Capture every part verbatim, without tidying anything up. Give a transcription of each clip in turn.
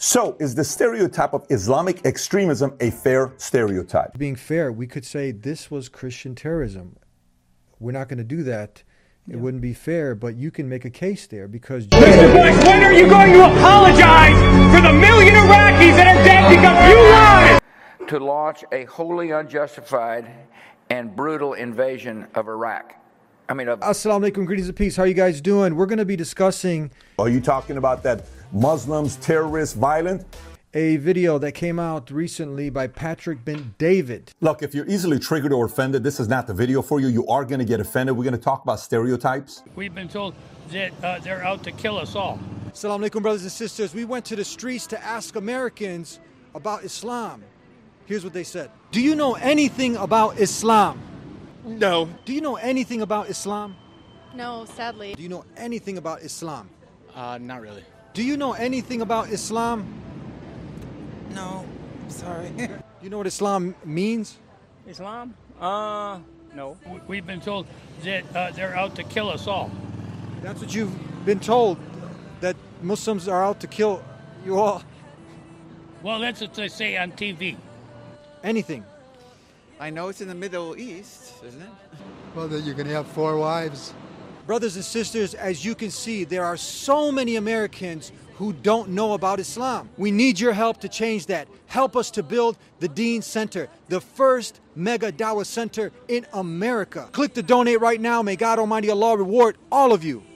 So, is the stereotype of Islamic extremism a fair stereotype? Being fair, we could say this was Christian terrorism. We're not going to do that. It yeah. wouldn't be fair, but you can make a case there because... Mister Bush, when are you going to apologize for the million Iraqis that are dead because you lied? To launch a wholly unjustified and brutal invasion of Iraq. I mean, of... Assalamu alaikum, greetings of peace. How are you guys doing? We're going to be discussing... Are you talking about that Muslims, terrorists, violent? A video that came out recently by Patrick Ben David. Look, if you're easily triggered or offended, this is not the video for you. You are going to get offended. We're going to talk about stereotypes. We've been told that uh, they're out to kill us all. Assalamu alaikum, brothers and sisters. We went to the streets to ask Americans about Islam. Here's what they said. Do you know anything about Islam? No. Do you know anything about Islam? No, sadly. Do you know anything about Islam? Uh, not really. Do you know anything about Islam? No, sorry. Do you know what Islam means? Islam? Uh, no. We've been told that uh, they're out to kill us all. That's what you've been told, that Muslims are out to kill you all. Well, that's what they say on T V. Anything. I know it's in the Middle East, isn't it? Well, then you're going to have four wives. Brothers and sisters, as you can see, there are so many Americans who don't know about Islam. We need your help to change that. Help us to build the Deen Center, the first mega Dawah center in America. Click to donate right now. May God Almighty Allah reward all of you.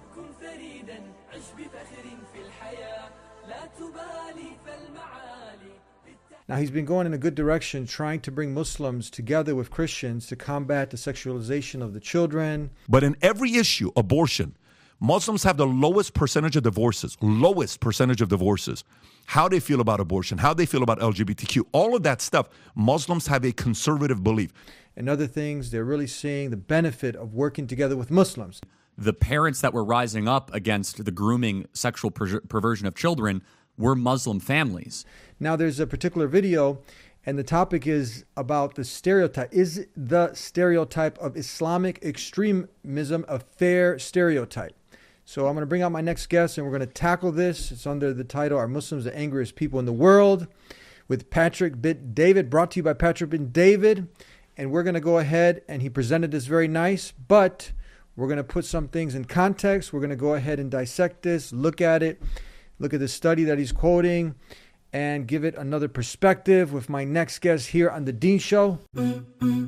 Now, he's been going in a good direction, trying to bring Muslims together with Christians to combat the sexualization of the children. But in every issue, abortion, Muslims have the lowest percentage of divorces, lowest percentage of divorces. How they feel about abortion, how they feel about L G B T Q, all of that stuff, Muslims have a conservative belief. And other things, they're really seeing the benefit of working together with Muslims. The parents that were rising up against the grooming sexual per- perversion of children were Muslim families. Now, there's a particular video, and the topic is about the stereotype. Is the stereotype of Islamic extremism a fair stereotype? So I'm going to bring out my next guest, and we're going to tackle this. It's under the title, Are Muslims the Angriest People in the World? With Patrick Ben David, brought to you by Patrick Ben David. And we're going to go ahead, and he presented this very nice, but we're going to put some things in context. We're going to go ahead and dissect this, look at it, look at the study that he's quoting, and give it another perspective with my next guest here on The Deen Show. Let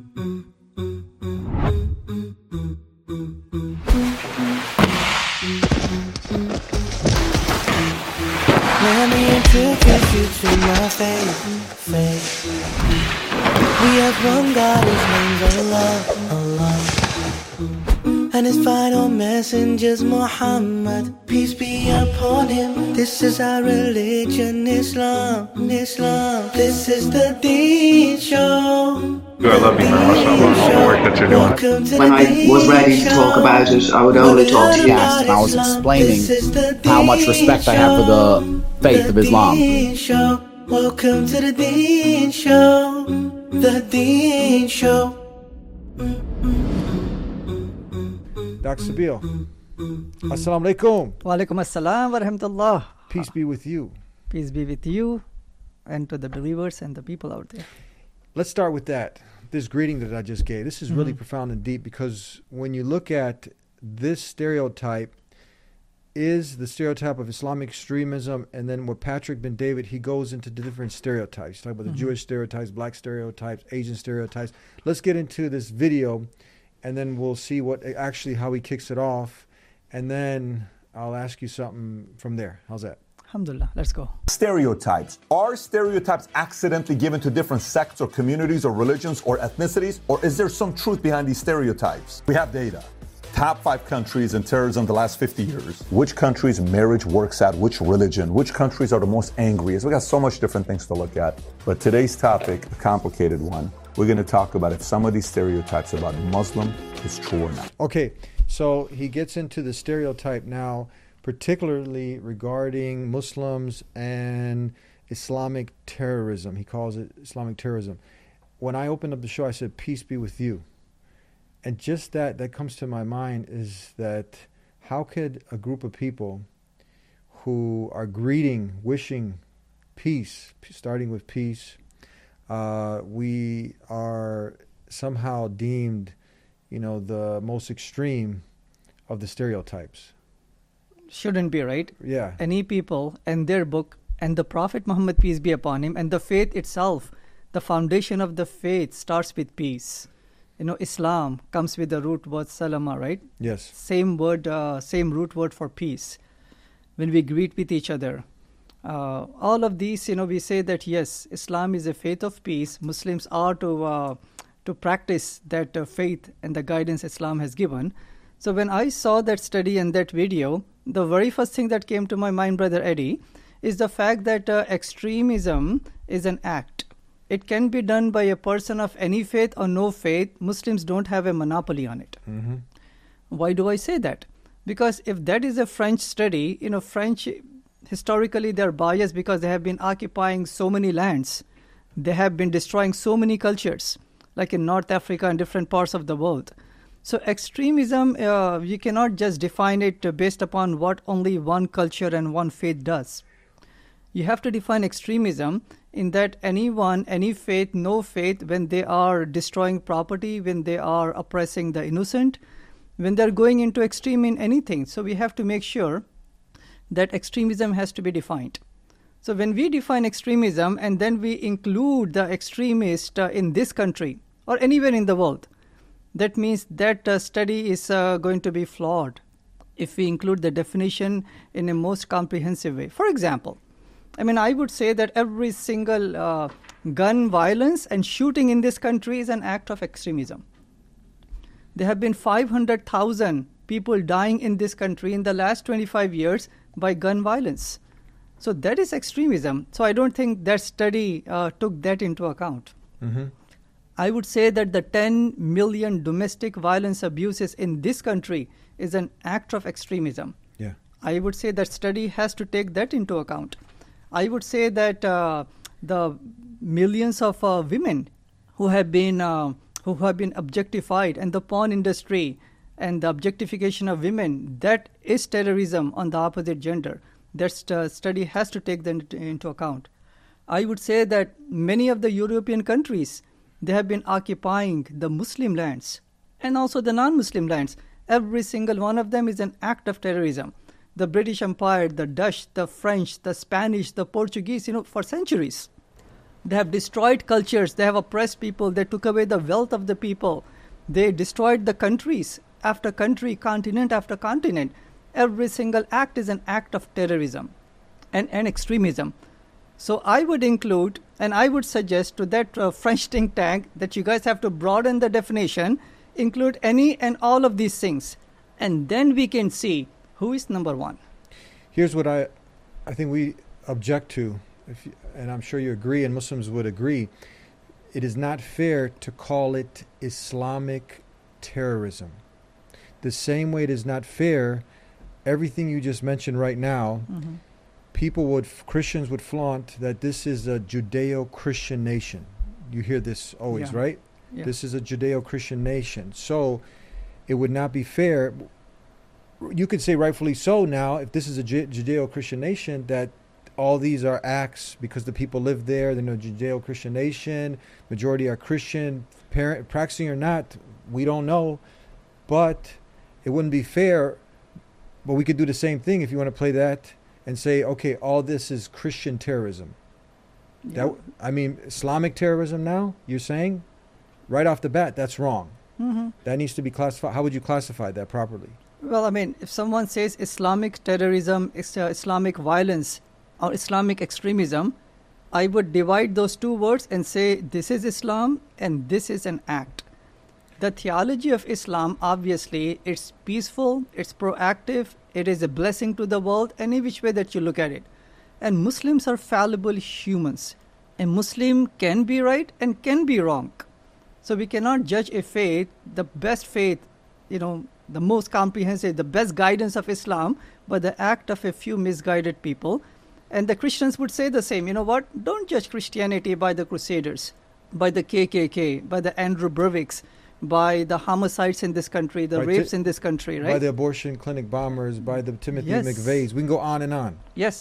me introduce you to my faith, faith. We have one God, his name's Allah, Allah. And his final messenger's Muhammad, peace be upon him. This is our religion, Islam, Islam. This is the Deen Show. I love you very much, Allah, all the work that you're doing. When I was ready to talk about it, I would only talk to guests, and I was explaining how much respect I have for the faith of Islam. Welcome to the Deen Show, the Deen Show. Doctor Sabeel, Assalamu alaikum. Wa alaikum assalam wa rahmatullah. Peace be with you. Peace be with you and to the believers and the people out there. Let's start with that. This greeting that I just gave. This is really mm-hmm. profound and deep, because when you look at this stereotype, is the stereotype of Islamic extremism, and then with Patrick Ben David, he goes into the different stereotypes. Talk about the mm-hmm. Jewish stereotypes, black stereotypes, Asian stereotypes. Let's get into this video, and then we'll see what actually how he kicks it off, and then I'll ask you something from there. How's that? Alhamdulillah, let's go. Stereotypes. Are stereotypes accidentally given to different sects or communities or religions or ethnicities? Or is there some truth behind these stereotypes? We have data. Top five countries in terrorism the last fifty years. Which countries marriage works at, which religion, which countries are the most angriest. We got so much different things to look at. But today's topic, a complicated one. We're going to talk about if some of these stereotypes about Muslim is true or not. Okay, so he gets into the stereotype now, particularly regarding Muslims and Islamic terrorism. He calls it Islamic terrorism. When I opened up the show, I said, peace be with you. And just that, that comes to my mind is that how could a group of people who are greeting, wishing peace, starting with peace, uh, we are somehow deemed, you know, the most extreme of the stereotypes. Shouldn't be, right? Yeah. Any people and their book and the Prophet Muhammad, peace be upon him, and the faith itself, the foundation of the faith starts with peace. You know, Islam comes with the root word salama, right? Yes. Same word, uh, same root word for peace. When we greet with each other, uh, all of these, you know, we say that yes, Islam is a faith of peace. Muslims are to uh, to practice that uh, faith and the guidance Islam has given. So when I saw that study and that video, the very first thing that came to my mind, Brother Eddie, is the fact that uh, extremism is an act. It can be done by a person of any faith or no faith. Muslims don't have a monopoly on it. Mm-hmm. Why do I say that? Because if that is a French study, you know, French, historically they're biased because they have been occupying so many lands. They have been destroying so many cultures, like in North Africa and different parts of the world. So extremism, uh, you cannot just define it uh, based upon what only one culture and one faith does. You have to define extremism in that anyone, any faith, no faith, when they are destroying property, when they are oppressing the innocent, when they're going into extreme in anything. So we have to make sure that extremism has to be defined. So when we define extremism and then we include the extremist uh, in this country or anywhere in the world, that means that uh, study is uh, going to be flawed if we include the definition in a most comprehensive way. For example, I mean, I would say that every single uh, gun violence and shooting in this country is an act of extremism. There have been five hundred thousand people dying in this country in the last twenty-five years by gun violence. So that is extremism. So I don't think that study uh, took that into account. Mm-hmm. I would say that the ten million domestic violence abuses in this country is an act of extremism. Yeah. I would say that study has to take that into account. I would say that uh, the millions of uh, women who have been uh, who have been objectified, and the porn industry and the objectification of women, that is terrorism on the opposite gender. That st- study has to take that into account. I would say that many of the European countries, they have been occupying the Muslim lands and also the non-Muslim lands. Every single one of them is an act of terrorism. The British Empire, the Dutch, the French, the Spanish, the Portuguese, you know, for centuries. They have destroyed cultures. They have oppressed people. They took away the wealth of the people. They destroyed the countries after country, continent after continent. Every single act is an act of terrorism and, and extremism. So I would include, and I would suggest to that uh, French think tank that you guys have to broaden the definition, include any and all of these things, and then we can see who is number one. Here's what I, I think we object to, if you, and I'm sure you agree, and Muslims would agree. It is not fair to call it Islamic terrorism. The same way it is not fair, everything you just mentioned right now, Mm-hmm. people would, Christians would flaunt that this is a Judeo-Christian nation. You hear this always, Yeah. right? Yeah. This is a Judeo-Christian nation. So it would not be fair. You could say rightfully so now, if this is a Ju- Judeo-Christian nation, that all these are acts because the people live there, they're a Judeo-Christian nation, majority are Christian, parent, practicing or not, we don't know. But it wouldn't be fair. But we could do the same thing if you want to play that and say, okay, all this is Christian terrorism. Yeah. That, I mean, Islamic terrorism now, you're saying? Right off the bat, that's wrong. Mm-hmm. That needs to be classified. How would you classify that properly? Well, I mean, if someone says Islamic terrorism, is, uh, Islamic violence, or Islamic extremism, I would divide those two words and say this is Islam and this is an act. The theology of Islam, obviously, it's peaceful, it's proactive, it is a blessing to the world, any which way that you look at it. And Muslims are fallible humans. A Muslim can be right and can be wrong. So we cannot judge a faith, the best faith, you know, the most comprehensive, the best guidance of Islam, by the act of a few misguided people. And the Christians would say the same. You know what? Don't judge Christianity by the Crusaders, by the K K K, by the Andrew Breivicks, by the homicides in this country, the By rapes ti- in this country, right? By the abortion clinic bombers, by the Timothy Yes. McVeighs. We can go on and on. Yes.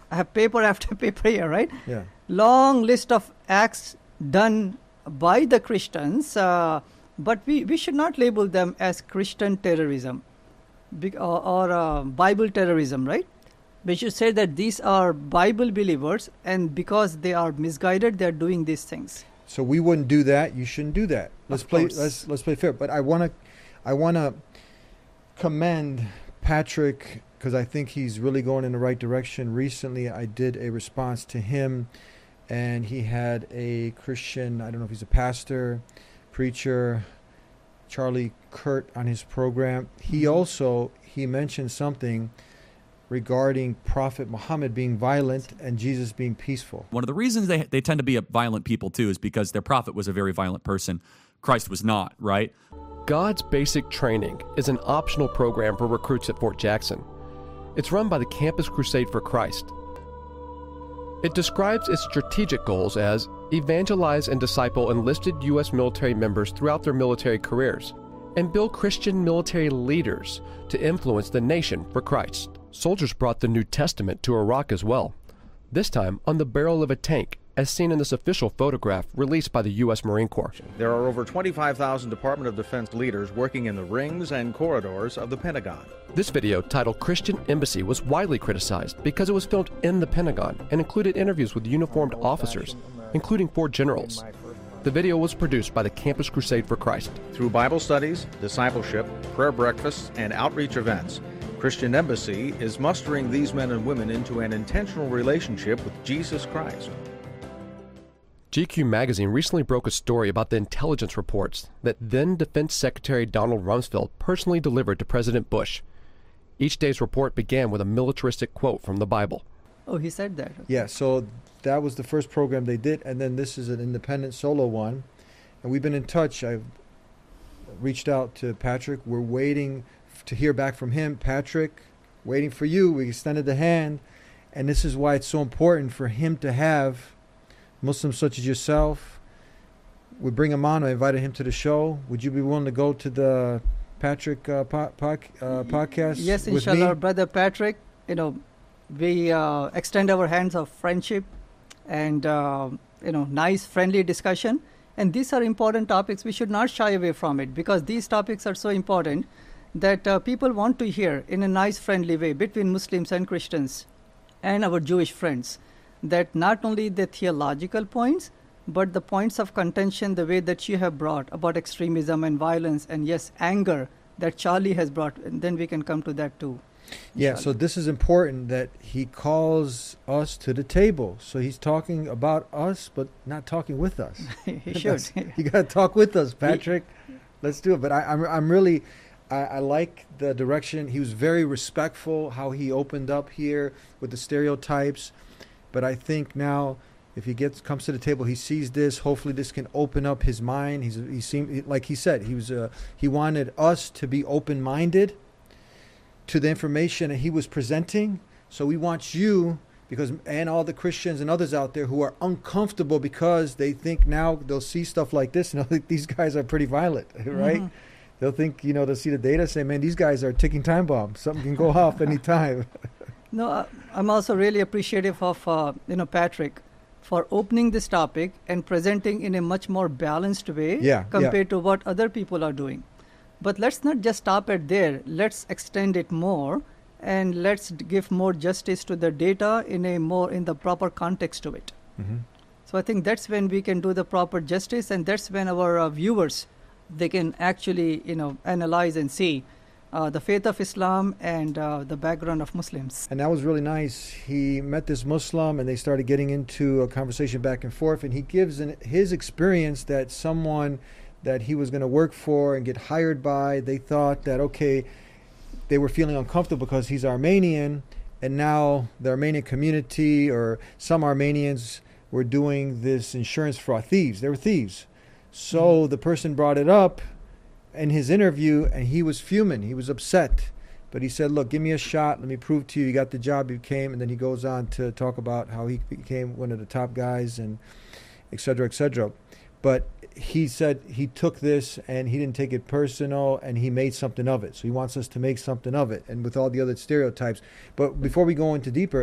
I have paper after paper here, right? Yeah. Long list of acts done by the Christians, uh, but we, we should not label them as Christian terrorism be- or, or uh, Bible terrorism, right? We should say that these are Bible believers, and because they are misguided, they are doing these things. So we wouldn't do that. You shouldn't do that. Let's Of play. course. Let's let's play fair. But I want to, I want to commend Patrick because I think he's really going in the right direction. Recently, I did a response to him, and he had a Christian. I don't know if he's a pastor, preacher, Charlie Kurt on his program. He also he mentioned something regarding Prophet Muhammad being violent and Jesus being peaceful. One of the reasons they they tend to be a violent people too is because their prophet was a very violent person. Christ was not, right? God's Basic Training is an optional program for recruits at Fort Jackson. It's run by the Campus Crusade for Christ. It describes its strategic goals as evangelize and disciple enlisted U S military members throughout their military careers, and build Christian military leaders to influence the nation for Christ. Soldiers brought the New Testament to Iraq as well, this time on the barrel of a tank, as seen in this official photograph released by the U S Marine Corps. There are over twenty-five thousand Department of Defense leaders working in the rings and corridors of the Pentagon. This video, titled Christian Embassy, was widely criticized because it was filmed in the Pentagon and included interviews with uniformed officers, including four generals. The video was produced by the Campus Crusade for Christ. Through Bible studies, discipleship, prayer breakfasts, and outreach events, Christian Embassy is mustering these men and women into an intentional relationship with Jesus Christ. G Q magazine recently broke a story about the intelligence reports that then Defense Secretary Donald Rumsfeld personally delivered to President Bush. Each day's report began with a militaristic quote from the Bible. Oh, he said that. Okay. Yeah, so that was the first program they did, and then this is an independent solo one. And we've been in touch. I've reached out to Patrick. We're waiting to hear back from him. Patrick, waiting for you. We extended the hand. And this is why it's so important for him to have Muslims such as yourself. We bring him on. I invited him to the show. Would you be willing to go to the Patrick uh, po- po- uh, podcast Yes, with inshallah, me? Brother Patrick. You know, we uh, extend our hands of friendship and, uh, you know, nice, friendly discussion. And these are important topics. We should not shy away from it because these topics are so important that uh, people want to hear in a nice, friendly way between Muslims and Christians and our Jewish friends, that not only the theological points, but the points of contention, the way that you have brought about extremism and violence and, yes, anger that Charlie has brought, and then we can come to that too. Yeah, so this is important that he calls us to the table. So he's talking about us, but not talking with us. He should. You got to talk with us, Patrick. Let's do it. But I, I'm, I'm really, I, I like the direction. He was very respectful, how he opened up here with the stereotypes. But I think now, if he gets comes to the table, he sees this. Hopefully, this can open up his mind. He's he seemed like he said he was uh, he wanted us to be open-minded to the information that he was presenting. So we want you, because and all the Christians and others out there who are uncomfortable because they think now they'll see stuff like this and they'll think these guys are pretty violent, right? Mm-hmm. They'll think, you know, they'll see the data, say, man, these guys are ticking time bombs. Something can go off anytime. No, uh, I'm also really appreciative of, uh, you know, Patrick for opening this topic and presenting in a much more balanced way Yeah, compared yeah. to what other people are doing. But let's not just stop at there. Let's extend it more and let's d- give more justice to the data in a more in the proper context to it. Mm-hmm. So I think that's when we can do the proper justice, and that's when our uh, viewers, they can actually, you know, analyze and see Uh, the faith of Islam and uh, the background of Muslims. And that was really nice. He met this Muslim and they started getting into a conversation back and forth. And he gives an, his experience that someone that he was going to work for and get hired by, they thought that, okay, they were feeling uncomfortable because he's Armenian. And now the Armenian community or some Armenians were doing this insurance fraud. Thieves. They were thieves. So mm-hmm. the person brought it up in his interview, and he was fuming. He was upset. But he said, look, give me a shot. Let me prove to you you got the job you came. And then he goes on to talk about how he became one of the top guys and et cetera, et cetera. But he said he took this and he didn't take it personal and he made something of it. So he wants us to make something of it. And with all the other stereotypes. But before we go into deeper,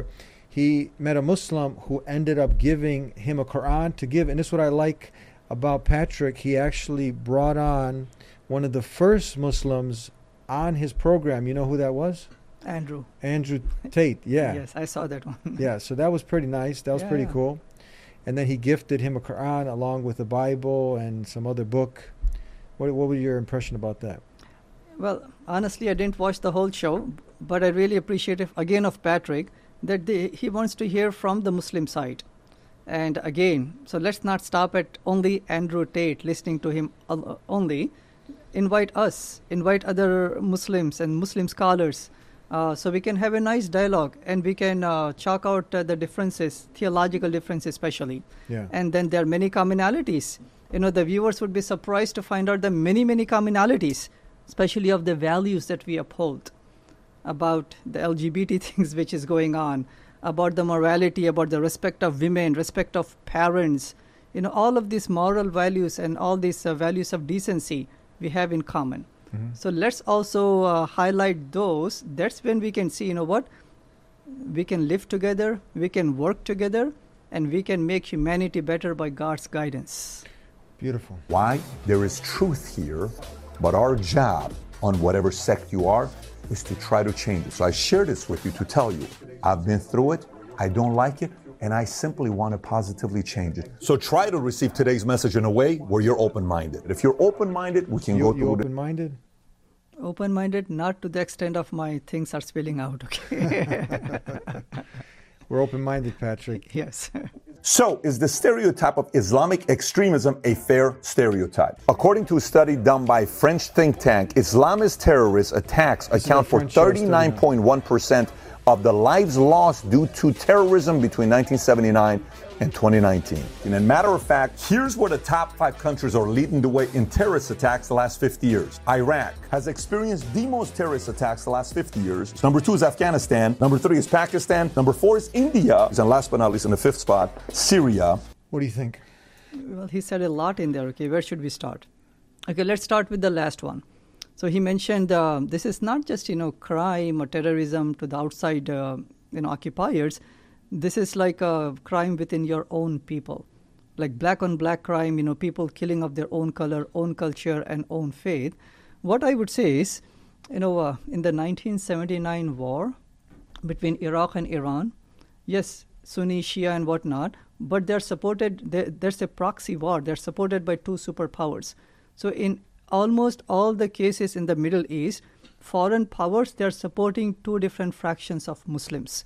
he met a Muslim who ended up giving him a Quran to give. And this is what I like about Patrick. He actually brought on one of the first Muslims on his program. You know who that was? Andrew. Andrew Tate, yeah. Yes, I saw that one. Yeah, so that was pretty nice. That was Yeah, pretty yeah. cool. And then he gifted him a Quran along with a Bible and some other book. What, what was your impression about that? Well, honestly, I didn't watch the whole show, but I really appreciate it, again, of Patrick, that they, he wants to hear from the Muslim side. And again, so let's not stop at only Andrew Tate, listening to him al- only. Invite us, invite other Muslims and Muslim scholars, uh, so we can have a nice dialogue and we can uh, chalk out uh, the differences, theological differences especially. Yeah. And then there are many commonalities. You know, the viewers would be surprised to find out the many, many commonalities, especially of the values that we uphold, about the L G B T things which is going on, about the morality, about the respect of women, respect of parents. You know, all of these moral values and all these uh, values of decency we have in common. Mm-hmm. So let's also uh, highlight those. That's when we can see, you know what, we can live together, we can work together, and we can make humanity better by God's guidance. Beautiful. Why? There is truth here, but our job on whatever sect you are is to try to change it. So I share this with you to tell you, I've been through it, I don't like it, and I simply want to positively change it. So try to receive today's message in a way where you're open-minded. If you're open-minded, we can You, go you through it. open-minded? Open-minded, not to the extent of my things are spilling out, okay? We're open-minded, Patrick. Yes. So, is the stereotype of Islamic extremism a fair stereotype? According to a study done by French think tank, Islamist terrorist attacks This is account a for French show study now. thirty-nine point one percent of the lives lost due to terrorism between nineteen seventy-nine and twenty nineteen. And as a matter of fact, here's where the top five countries are leading the way in terrorist attacks the last fifty years. Iraq has experienced the most terrorist attacks the last fifty years. Number two is Afghanistan. Number three is Pakistan. Number four is India. And last but not least, in the fifth spot, Syria. What do you think? Well, he said a lot in there. Okay, where should we start? Okay, let's start with the last one. So he mentioned uh, this is not just, you know, crime or terrorism to the outside, uh, you know, occupiers. This is like a crime within your own people, like black on black crime, you know, people killing of their own color, own culture, and own faith. What I would say is, you know, uh, in the nineteen seventy-nine war between Iraq and Iran, yes, Sunni, Shia, and whatnot, but they're supported, they're, there's a proxy war. They're supported by two superpowers. So in almost all the cases in the Middle East, foreign powers, they're supporting two different fractions of Muslims.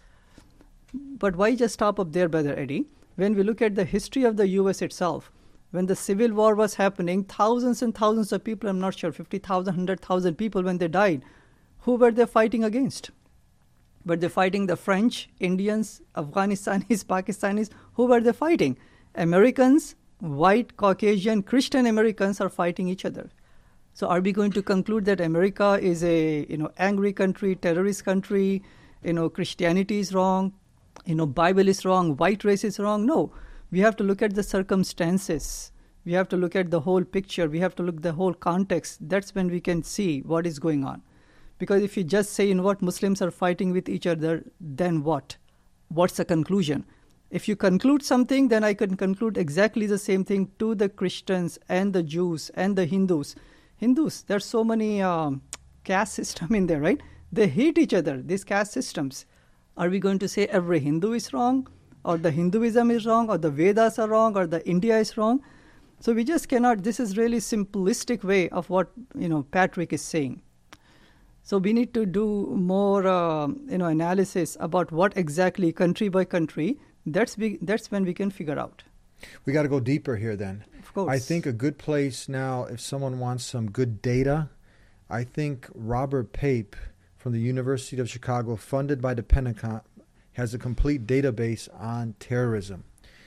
But why just stop up there, Brother Eddie? When we look at the history of the U S itself, when the Civil War was happening, thousands and thousands of people, I'm not sure, fifty thousand, one hundred thousand people, when they died, who were they fighting against? Were they fighting the French, Indians, Afghanis, Pakistanis? Who were they fighting? Americans, white, Caucasian, Christian Americans are fighting each other. So are we going to conclude that America is a, you know, angry country, terrorist country, you know, Christianity is wrong, you know, Bible is wrong, white race is wrong? No. We have to look at the circumstances. We have to look at the whole picture. We have to look at the whole context. That's when we can see what is going on. Because if you just say, you know what, Muslims are fighting with each other, then what? What's the conclusion? If you conclude something, then I can conclude exactly the same thing to the Christians and the Jews and the Hindus. Hindus, there's so many um, caste system in there, right? They hate each other, these caste systems. Are we going to say every Hindu is wrong, or the Hinduism is wrong, or the Vedas are wrong, or the India is wrong? So we just cannot. This is really simplistic way of what, you know, Patrick is saying. So we need to do more, uh, you know, analysis about what exactly country by country. That's be, that's when we can figure out. We got to go deeper here then. Of course. I think a good place now, if someone wants some good data, I think Robert Pape from the University of Chicago, funded by the Pentagon, has a complete database on terrorism.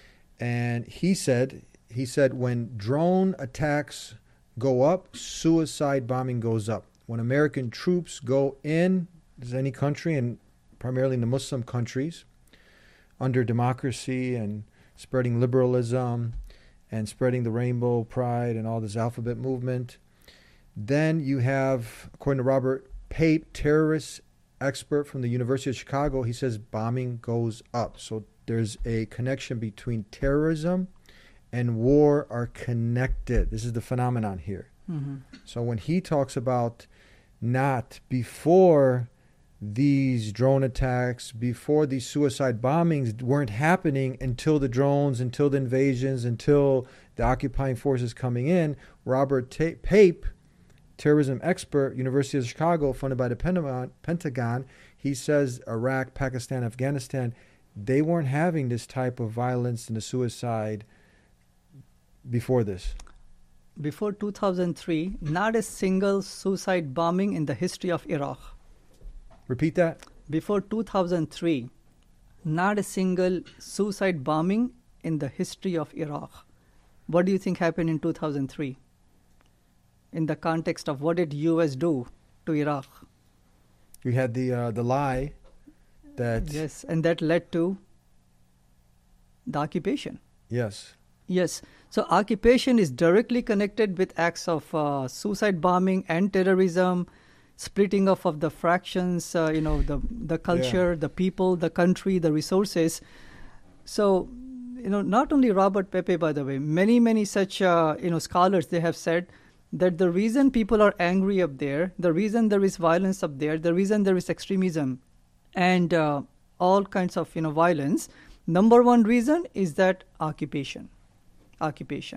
And he said, he said when drone attacks go up, suicide bombing goes up. When American troops go in any country, and primarily in the Muslim countries, under democracy and spreading liberalism and spreading the rainbow pride and all this alphabet movement, then you have, according to Robert Pape, terrorist expert from the University of Chicago. He says bombing goes up. So there's a connection between terrorism and war are connected. This is the phenomenon here. Mm-hmm. So when he talks about not before these drone attacks, before these suicide bombings weren't happening until the drones, until the invasions, until the occupying forces coming in, Robert Ta- Pape, terrorism expert, University of Chicago, funded by the Pentagon, Pentagon, he says Iraq, Pakistan, Afghanistan, they weren't having this type of violence and the suicide before this. Before two thousand three, not a single suicide bombing in the history of Iraq. Repeat that. Before two thousand three, not a single suicide bombing in the history of Iraq. What do you think happened in two thousand three? In the context of what did U S do to Iraq? You had the uh, the lie that... Yes, and that led to the occupation. Yes. Yes. So occupation is directly connected with acts of uh, suicide bombing and terrorism, splitting off of the fractions, uh, you know, the the culture, yeah. the people, the country, the resources. So, you know, not only Robert Pape, by the way, many, many such, uh, you know, scholars, they have said that the reason people are angry up there, the reason there is violence up there, the reason there is extremism and uh, all kinds of, you know, violence, number one reason is that occupation. Occupation.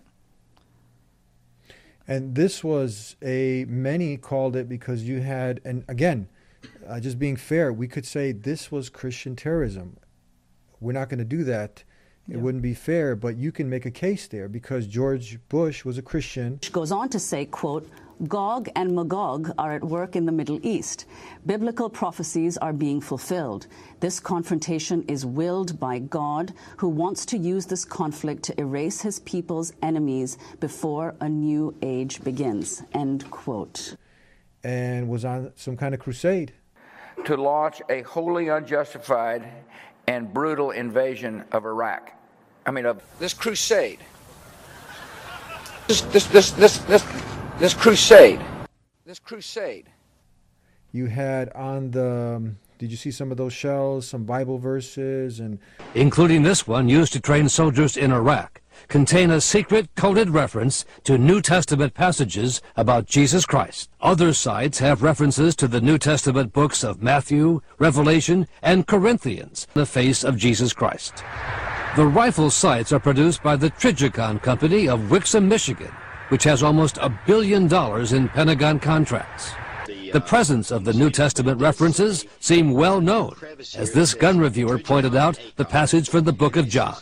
And this was a, many called it because you had, and again, uh, just being fair, we could say this was Christian terrorism. We're not going to do that. It yeah. wouldn't be fair, but you can make a case there because George Bush was a Christian. Goes on to say, quote, Gog and Magog are at work in the Middle East. Biblical prophecies are being fulfilled. This confrontation is willed by God, who wants to use this conflict to erase his people's enemies before a new age begins, end quote. And was on some kind of crusade. To launch a wholly unjustified and brutal invasion of Iraq. I mean, of this crusade. This, this, this, this, this. This crusade, this crusade. You had on the, um, did you see some of those shells, some Bible verses? and Including this one used to train soldiers in Iraq, contain a secret coded reference to New Testament passages about Jesus Christ. Other sites have references to the New Testament books of Matthew, Revelation, and Corinthians, the face of Jesus Christ. The rifle sights are produced by the Trijicon Company of Wixom, Michigan, which has almost a billion dollars in Pentagon contracts. The presence of the New Testament references seem well known, as this gun reviewer pointed out the passage from the book of John.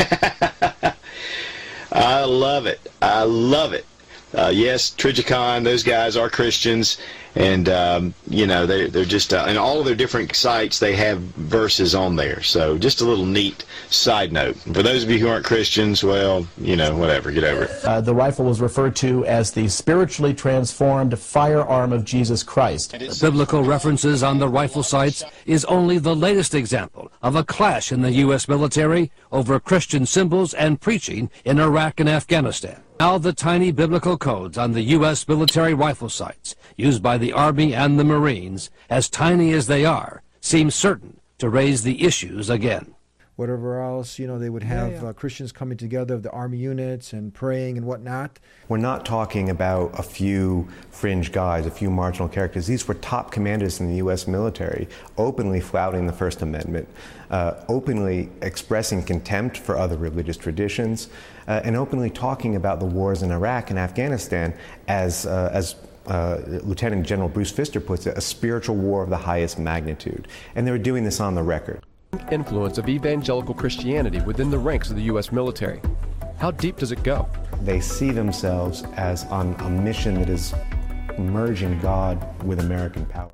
I love it. I love it. Uh, yes, Trijicon, those guys are Christians, and um, you know they they're just uh, in all of their different sites they have verses on there. So just a little neat side note for those of you who aren't Christians. Well, you know, whatever, get over it. Uh, the rifle was referred to as the spiritually transformed firearm of Jesus Christ. The biblical references on the rifle sights is only the latest example of a clash in the U S military over Christian symbols and preaching in Iraq and Afghanistan. Now the tiny biblical codes on the U S military rifle sights, used by the Army and the Marines, as tiny as they are, seem certain to raise the issues again. Whatever else, you know, they would have yeah, yeah. Uh, Christians coming together, the Army units, and praying and whatnot. We're not talking about a few fringe guys, a few marginal characters. These were top commanders in the U S military, openly flouting the First Amendment, uh, openly expressing contempt for other religious traditions, uh, and openly talking about the wars in Iraq and Afghanistan as, uh, as uh, Lieutenant General Bruce Pfister puts it, a spiritual war of the highest magnitude. And they were doing this on the record. Influence of evangelical Christianity within the ranks of the U S military. How deep does it go? They see themselves as on a mission that is merging God with American power.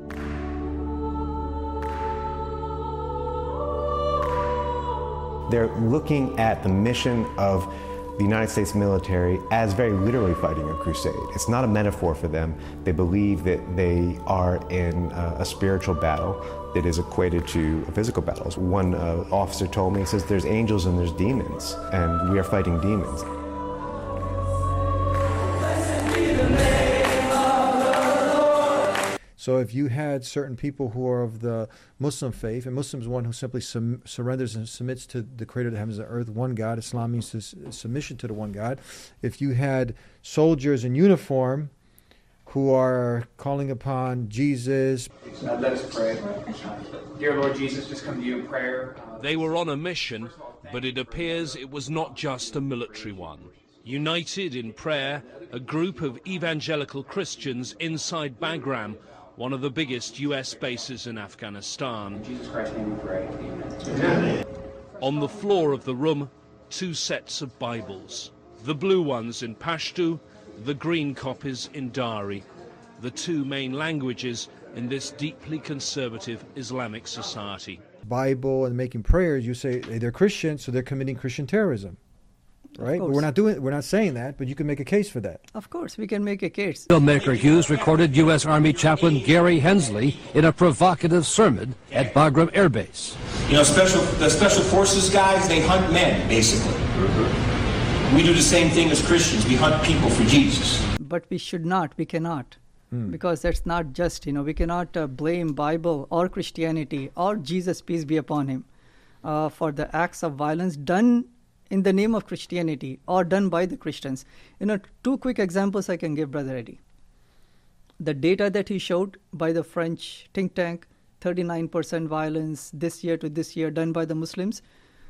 They're looking at the mission of the United States military as very literally fighting a crusade. It's not a metaphor for them. They believe that they are in a, a spiritual battle that is equated to a physical battle. One uh, officer told me, he says, there's angels and there's demons, and we are fighting demons. So if you had certain people who are of the Muslim faith, and Muslim is one who simply sum, surrenders and submits to the creator of the heavens and earth, one God. Islam means this, submission to the one God. If you had soldiers in uniform who are calling upon Jesus. Uh, let us pray. Uh, dear Lord Jesus, just come to you in prayer. Uh, they were on a mission, but it appears it was not just a military one. United in prayer, a group of evangelical Christians inside Bagram, one of the biggest U S bases in Afghanistan. In Jesus Christ's name we pray. Amen. On the floor of the room, two sets of Bibles. The blue ones in Pashto, the green copies in Dari, the two main languages in this deeply conservative Islamic society. Bible and making prayers, you say they're Christian, so they're committing Christian terrorism. Right? But we're not doing we're not saying that, but you can make a case for that. Of course, we can make a case. Filmmaker Hughes recorded U S Army chaplain Gary Hensley in a provocative sermon at Bagram Air Base. You know, special the special forces guys, they hunt men, basically. Mm-hmm. We do the same thing as Christians. We hunt people for Jesus. But we should not. We cannot. Hmm. Because that's not just, you know, we cannot uh, blame Bible or Christianity or Jesus, peace be upon him, uh, for the acts of violence done in the name of Christianity or done by the Christians. You know, two quick examples I can give, Brother Eddie. The data that he showed by the French think tank, thirty-nine percent violence this year to this year done by the Muslims.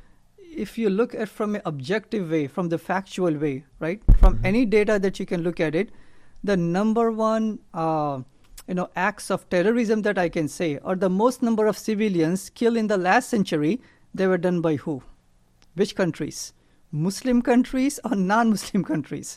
If you look at from an objective way, from the factual way, right, from mm-hmm. any data that you can look at it, the number one, uh, you know, acts of terrorism that I can say, or the most number of civilians killed in the last century, they were done by who? Which countries? Muslim countries or non-Muslim countries?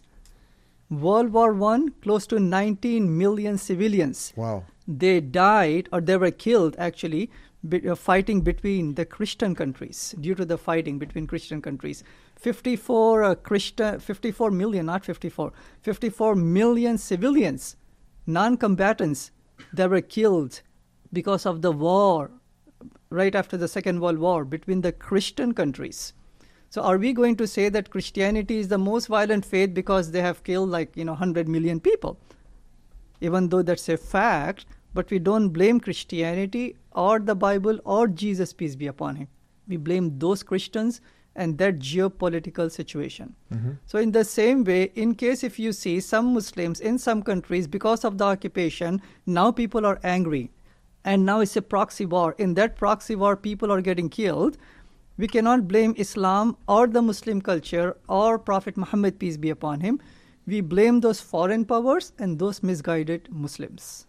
World War One, close to nineteen million civilians. Wow. They died, or they were killed, actually, be, uh, fighting between the Christian countries, due to the fighting between Christian countries. fifty-four, uh, Christian, fifty-four million, not fifty-four, fifty-four million civilians, non-combatants, that were killed because of the war, right after the Second World War, between the Christian countries. So are we going to say that Christianity is the most violent faith because they have killed like, you know, one hundred million people? Even though that's a fact, but we don't blame Christianity or the Bible or Jesus, peace be upon him. We blame those Christians and that geopolitical situation. Mm-hmm. So in the same way, in case if you see some Muslims in some countries, because of the occupation, now people are angry. And now it's a proxy war. In that proxy war, people are getting killed. We cannot blame Islam or the Muslim culture or Prophet Muhammad, peace be upon him. We blame those foreign powers and those misguided Muslims.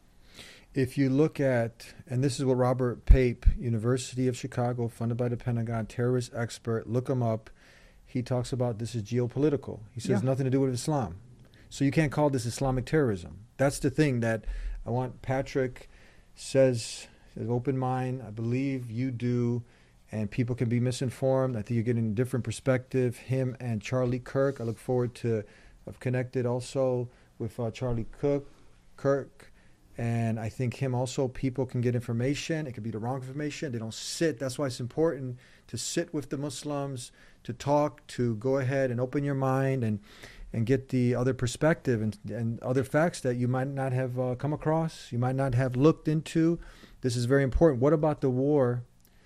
If you look at, and this is what Robert Pape, University of Chicago, funded by the Pentagon, terrorist expert, look him up. He talks about this is geopolitical. He says Yeah. nothing to do with Islam. So you can't call this Islamic terrorism. That's the thing that I want Patrick says, an open mind. I believe you do. And people can be misinformed. I think you're getting a different perspective. Him and Charlie Kirk. I look forward to, I've connected also with uh, Charlie Cook, Kirk. And I think him also, people can get information. It could be the wrong information. They don't sit. That's why it's important to sit with the Muslims, to talk, to go ahead and open your mind and and get the other perspective and, and other facts that you might not have uh, come across, you might not have looked into. This is very important. What about the war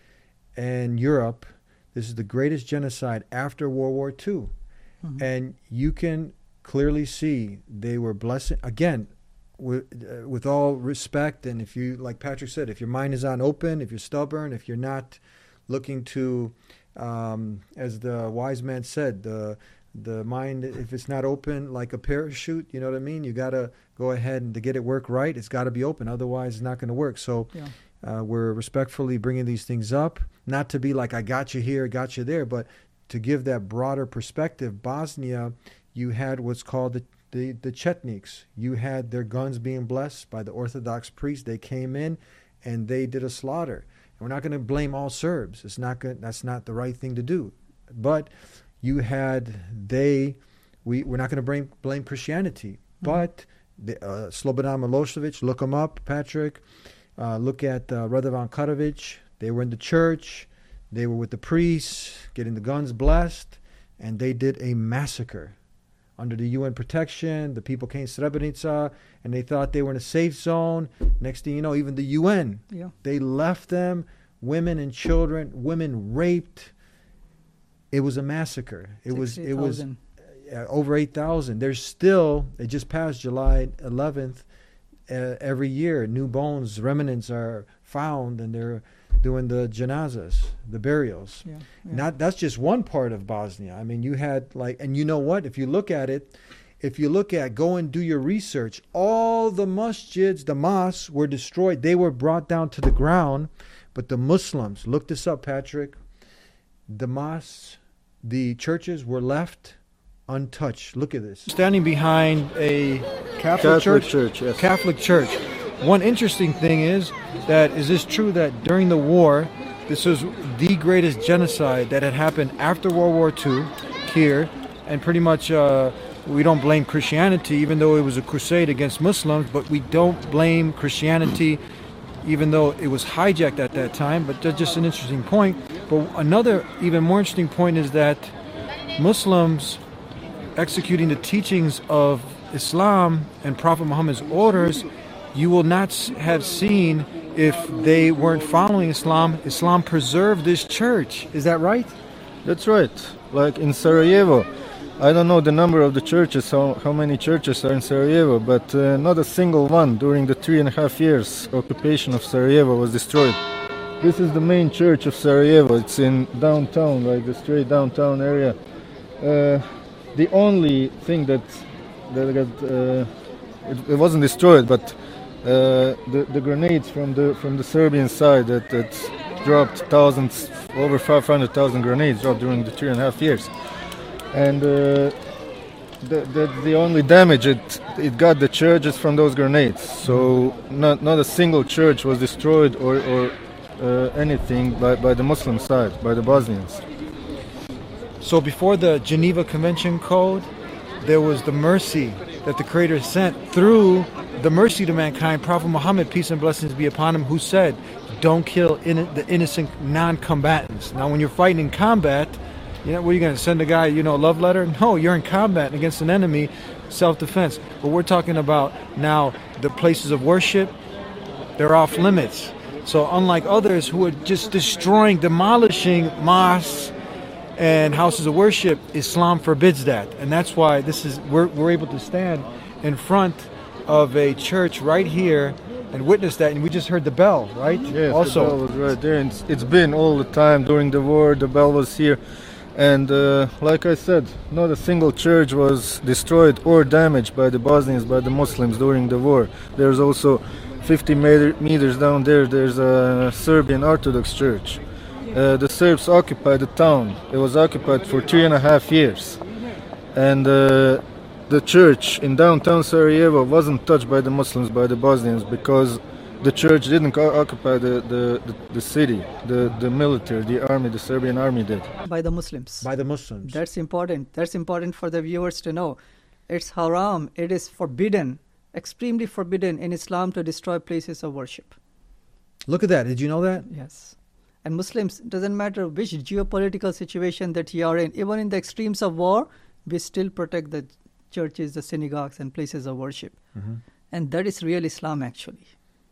in Europe? This is the greatest genocide after World War Two. Mm-hmm. And you can clearly see they were blessed. Again, with, uh, with all respect, and if you, like Patrick said, if your mind is not open, if you're stubborn, if you're not looking to, um, as the wise man said, the the mind, if it's not open like a parachute, you know what I mean? You got to go ahead and to get it work right, it's got to be open. Otherwise, it's not going to work. So Yeah. uh, we're respectfully bringing these things up, not to be like, I got you here, got you there, but to give that broader perspective. Bosnia, you had what's called the, the, the Chetniks. You had their guns being blessed by the Orthodox priests. They came in and they did a slaughter. And we're not going to blame all Serbs. It's not good. That's not the right thing to do. But you had they, we, we're not going to blame, blame Christianity. Mm-hmm. But the, uh, Slobodan Milosevic, look him up, Patrick. Uh, look at uh, Radovan Karadzic. They were in the church. They were with the priests, getting the guns blessed, and they did a massacre under the U N protection. The people came to Srebrenica, and they thought they were in a safe zone. Next thing you know, even the U N, Yeah. they left them, women and children, women raped. It was a massacre. It was it was uh, over eight thousand. There's still, it just passed July eleventh, uh, every year, new bones, remnants are found, and they're doing the janazas, the burials. Yeah, yeah. Not that's just one part of Bosnia. I mean, you had like, and you know what? If you look at it, if you look at, go and do your research, all the masjids, the mosques were destroyed. They were brought down to the ground, but the Muslims, look this up, Patrick, the mosques, the churches were left untouched. Look at this. Standing behind a Catholic, Catholic church, church, yes. Catholic church. One interesting thing is that, is this true that during the war, this was the greatest genocide that had happened after World War Two here, and pretty much uh, we don't blame Christianity, even though it was a crusade against Muslims, but we don't blame Christianity, even though it was hijacked at that time. But that's just an interesting point. But another even more interesting point is that Muslims executing the teachings of Islam and Prophet Muhammad's orders, you will not have seen if they weren't following Islam. Islam preserved this church. Is that right? That's right. Like in Sarajevo, I don't know the number of the churches, how, how many churches are in Sarajevo, but uh, not a single one during the three and a half years occupation of Sarajevo was destroyed. This is the main church of Sarajevo. It's in downtown, like the straight downtown area. Uh, the only thing that that got uh, it, it wasn't destroyed, but uh, the the grenades from the from the Serbian side that, that dropped thousands, over five hundred thousand grenades dropped during the three and a half years, and uh, the, the the only damage it it got the churches from those grenades. So not not a single church was destroyed or or uh, anything by by the Muslim side, by the Bosnians. So before the Geneva Convention Code, there was the mercy that the Creator sent through the mercy to mankind. Prophet Muhammad, peace and blessings be upon him, who said, don't kill in- the innocent non-combatants. Now when you're fighting in combat, you know, what are you going to send a guy, you know, a love letter? No, you're in combat against an enemy, self-defense. But we're talking about now the places of worship, they're off limits. So unlike others who are just destroying, demolishing mosques and houses of worship, Islam forbids that. And that's why this is we're, we're able to stand in front of a church right here and witness that. And we just heard the bell, right? Yes, also, the bell was right there. And it's, it's been all the time during the war. The bell was here. And uh, like I said, not a single church was destroyed or damaged by the Bosnians, by the Muslims during the war. There's also fifty meter, meters down there, there's a Serbian Orthodox church. Uh, the Serbs occupied the town. It was occupied for three and a half years. And uh, the church in downtown Sarajevo wasn't touched by the Muslims, by the Bosnians, because the church didn't o- occupy the, the, the, the city. The, the military, the army, the Serbian army did. By the Muslims. By the Muslims. That's important. That's important for the viewers to know. It's haram. It is forbidden, extremely forbidden in Islam to destroy places of worship. Look at that. Did you know that? Yes. And Muslims, doesn't matter which geopolitical situation that you are in, even in the extremes of war, we still protect the churches, the synagogues, and places of worship. Mm-hmm. And that is real Islam, actually.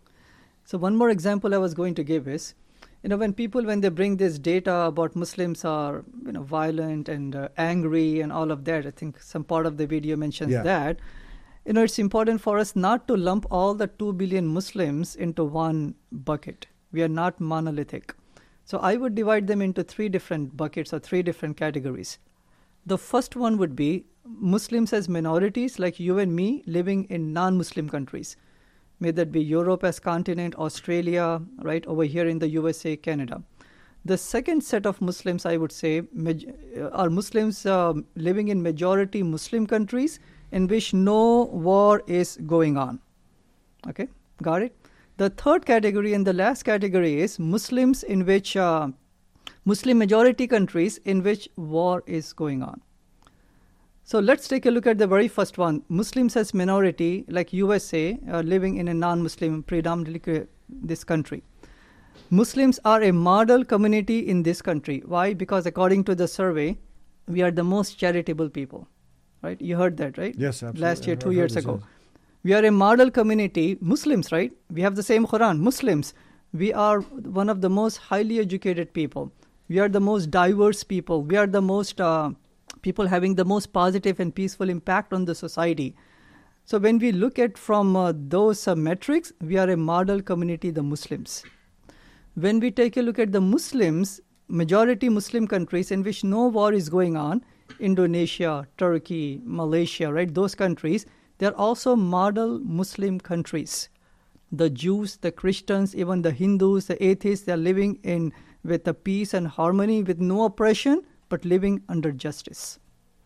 So one more example I was going to give is, you know, when people, when they bring this data about Muslims are, you know, violent and uh, angry and all of that, I think some part of the video mentions Yeah. that, you know, it's important for us not to lump all the two billion Muslims into one bucket. We are not monolithic. So I would divide them into three different buckets or three different categories. The first one would be Muslims as minorities like you and me living in non-Muslim countries. May that be Europe as continent, Australia, right over here in the U S A, Canada. The second set of Muslims, I would say, are Muslims uh, living in majority Muslim countries in which no war is going on. Okay, got it? The third category and the last category is Muslims in which, uh, Muslim majority countries in which war is going on. So let's take a look at the very first one. Muslims as minority, like U S A, uh, living in a non-Muslim, predominantly this country. Muslims are a model community in this country. Why? Because according to the survey, we are the most charitable people. right? You heard that, right? Yes, absolutely. Last year, I've two heard years this, ago. yes. We are a model community, Muslims, right? We have the same Quran, Muslims. We are one of the most highly educated people. We are the most diverse people. We are the most uh, people having the most positive and peaceful impact on the society. So when we look at from uh, those uh, metrics, we are a model community, the Muslims. When we take a look at the Muslims, majority Muslim countries in which no war is going on, Indonesia, Turkey, Malaysia, right? Those countries, they're also model Muslim countries. The Jews, the Christians, even the Hindus, the atheists, they're living in with the peace and harmony, with no oppression, but living under justice.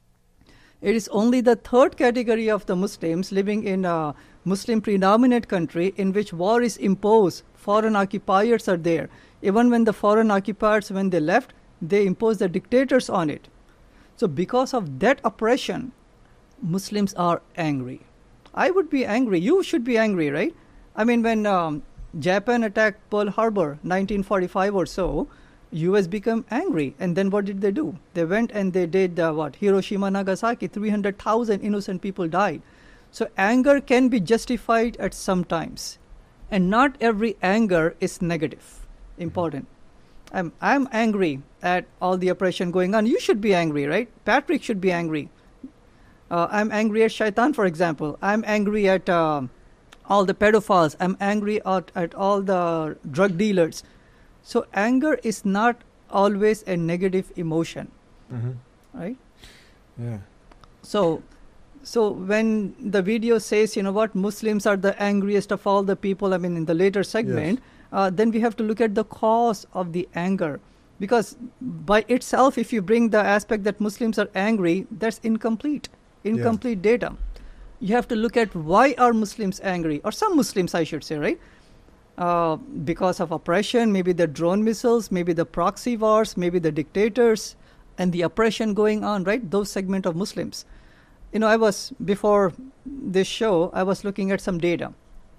It is only the third category of the Muslims living in a Muslim predominant country in which war is imposed, foreign occupiers are there. Even when the foreign occupiers, when they left, they imposed the dictators on it. So because of that oppression, Muslims are angry. I would be angry. You should be angry, right? I mean, when um, Japan attacked Pearl Harbor, nineteen forty-five or so, U S became angry. And then what did they do? They went and they did uh, what? Hiroshima, Nagasaki, three hundred thousand innocent people died. So anger can be justified at some times. And not every anger is negative. Important. I'm, I'm angry at all the oppression going on. You should be angry, right? Patrick should be angry. Uh, I'm angry at Shaitan, for example. I'm angry at uh, all the pedophiles. I'm angry at, at all the drug dealers. So anger is not always a negative emotion, Mm-hmm. right? Yeah. So, so when the video says, you know what, Muslims are the angriest of all the people, I mean, in the later segment, Yes. uh, then we have to look at the cause of the anger. Because by itself, if you bring the aspect that Muslims are angry, that's incomplete, incomplete yeah. data. You have to look at why are Muslims angry, or some Muslims, I should say, right? Uh, because of oppression, maybe the drone missiles, maybe the proxy wars, maybe the dictators, and the oppression going on, right? Those segment of Muslims. You know, I was, before this show, I was looking at some data.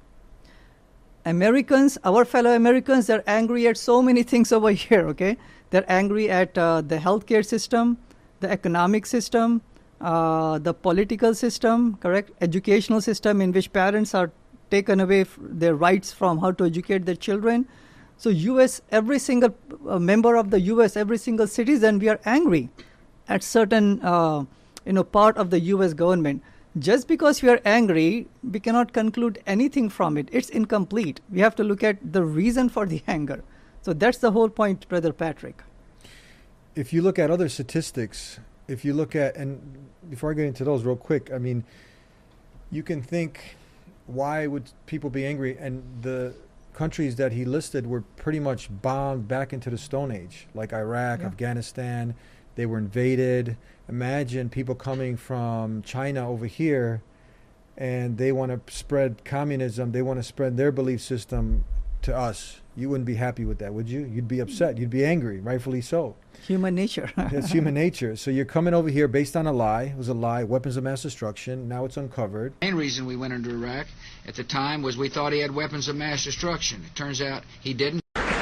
Americans, our fellow Americans, they're angry at so many things over here, okay? They're angry at uh, the healthcare system, the economic system, uh, the political system, correct? Educational system in which parents are taken away f- their rights from how to educate their children. So U S, every single uh, member of the U S, every single citizen, we are angry at certain, uh, you know, part of the U S government. Just because we are angry, we cannot conclude anything from it. It's incomplete. We have to look at the reason for the anger. So that's the whole point, Brother Patrick. If you look at other statistics, if you look at, and before I get into those real quick, I mean, you can think, why would people be angry? And the countries that he listed were pretty much bombed back into the Stone Age, like Iraq, yeah. Afghanistan. They were invaded. Imagine people coming from China over here, and they want to spread communism. They want to spread their belief system to us. You wouldn't be happy with that, would you? You'd be upset. You'd be angry, rightfully so. Human nature. It's human nature. So you're coming over here based on a lie. It was a lie, weapons of mass destruction. Now it's uncovered. The main reason we went into Iraq at the time was we thought he had weapons of mass destruction. It turns out he didn't.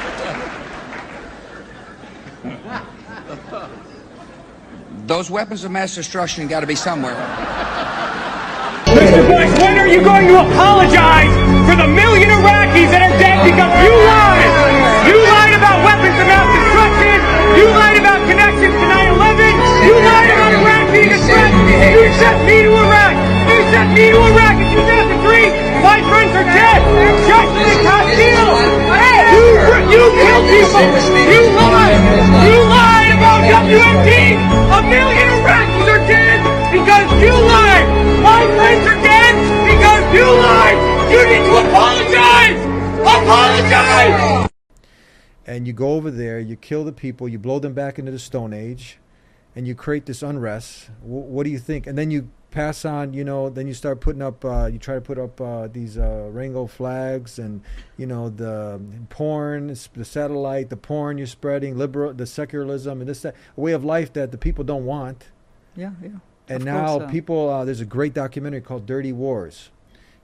Those weapons of mass destruction got to be somewhere. Mister Bush, when are you going to apologize for the million Iraqis that are dead because you lied? You lied about weapons of mass destruction. You lied about connections to nine eleven. You lied about Iraq being a threat. You sent me to Iraq. You sent me to Iraq in two thousand three. My friends are dead. Justin and Castile. You, you killed people. You lied. You lied about W M D. A million Iraqis are dead because you lied. My friends are dead because you lied. You need to apologize. Apologize. And you go over there, you kill the people, you blow them back into the Stone Age, and you create this unrest. W- what do you think? And then you pass on, you know, then you start putting up, uh, you try to put up uh, these uh, rainbow flags and, you know, the porn, the satellite, the porn you're spreading, liberal, the secularism, and this, that, a way of life that the people don't want. Yeah, yeah. And Of now course, uh, people, uh, there's a great documentary called Dirty Wars.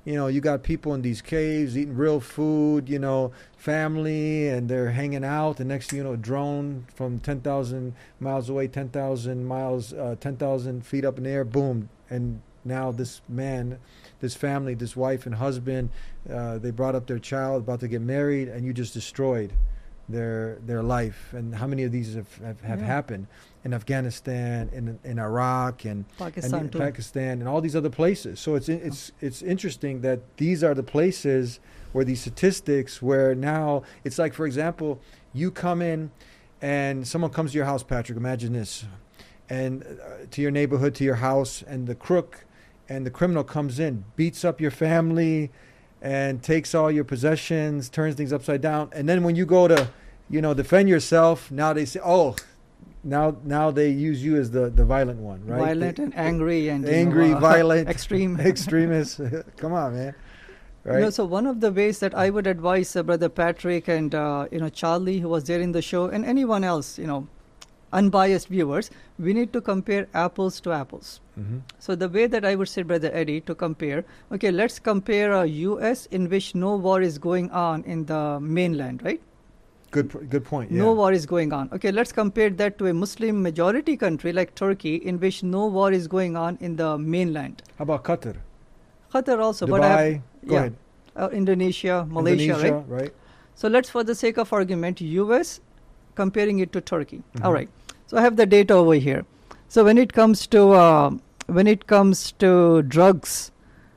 You know, you got people in these caves eating real food, you know, family, and they're hanging out. The next thing you know, a drone from ten thousand miles away, ten thousand miles, uh, ten thousand feet up in the air, boom. And now this man, this family, this wife and husband, uh, they brought up their child, about to get married, and you just destroyed their their life. And how many of these have, have, have Yeah. happened in Afghanistan, in in Iraq, and Pakistan and too. Pakistan, and all these other places. So it's it's it's interesting that these are the places where these statistics, where now it's like, for example, you come in and someone comes to your house, Patrick. Imagine this, and uh, to your neighborhood, to your house, and the crook and the criminal comes in, beats up your family, and takes all your possessions, turns things upside down. And then when you go to, you know, defend yourself, now they say, oh, now now they use you as the, the violent one, right? Violent They- and angry and you angry, know, uh, violent, extreme. extremist. Come on, man. Right? You know, so one of the ways that I would advise uh, Brother Patrick and uh, you know Charlie, who was there in the show, and anyone else, you know, unbiased viewers, we need to compare apples to apples. Mhm. So the way that I would say, Brother Eddie, to compare, okay, let's compare a U S in which no war is going on in the mainland, right? Good, p- good point. Yeah. No war is going on. Okay, let's compare that to a Muslim majority country like Turkey, in which no war is going on in the mainland. How about Qatar? Qatar also, Dubai. but I have, Go yeah, ahead. Uh, Indonesia, Malaysia, Indonesia, right? right? So let's, for the sake of argument, U S comparing it to Turkey. Mhm. All right. So I have the data over here. So when it comes to uh, when it comes to drugs,